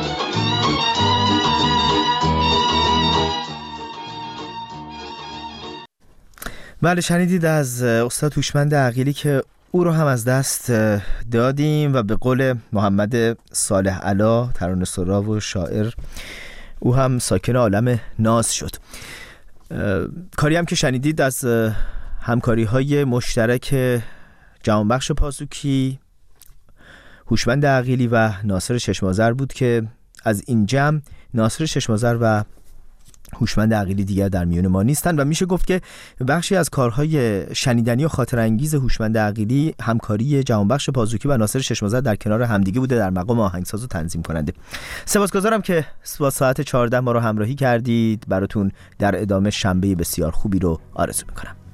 بله، شنیدید از استاد هوشمند عقیلی که او رو هم از دست دادیم و به قول محمد صالح علا ترانه‌سرا و شاعر، او هم ساکن عالم ناز شد. کاری هم که شنیدید از همکاری‌های مشترک جهانبخش پاسوکی، هوشمند عقیلی و ناصر چشم‌آذر بود که از این جمع ناصر چشم‌آذر و هوشمند عقیلی دیگر در میون ما نیستن و میشه گفت که بخشی از کارهای شنیدنی و خاطر انگیز هوشمند عقیلی همکاری جهانبخش پاسوکی و ناصر چشم‌آذر در کنار همدیگه بوده در مقام آهنگساز و تنظیم کننده. سپاسگزارم که با ساعت 14 ما رو همراهی کردید. براتون در ادامه شنبه بسیار خوبی رو آرزو میکنم.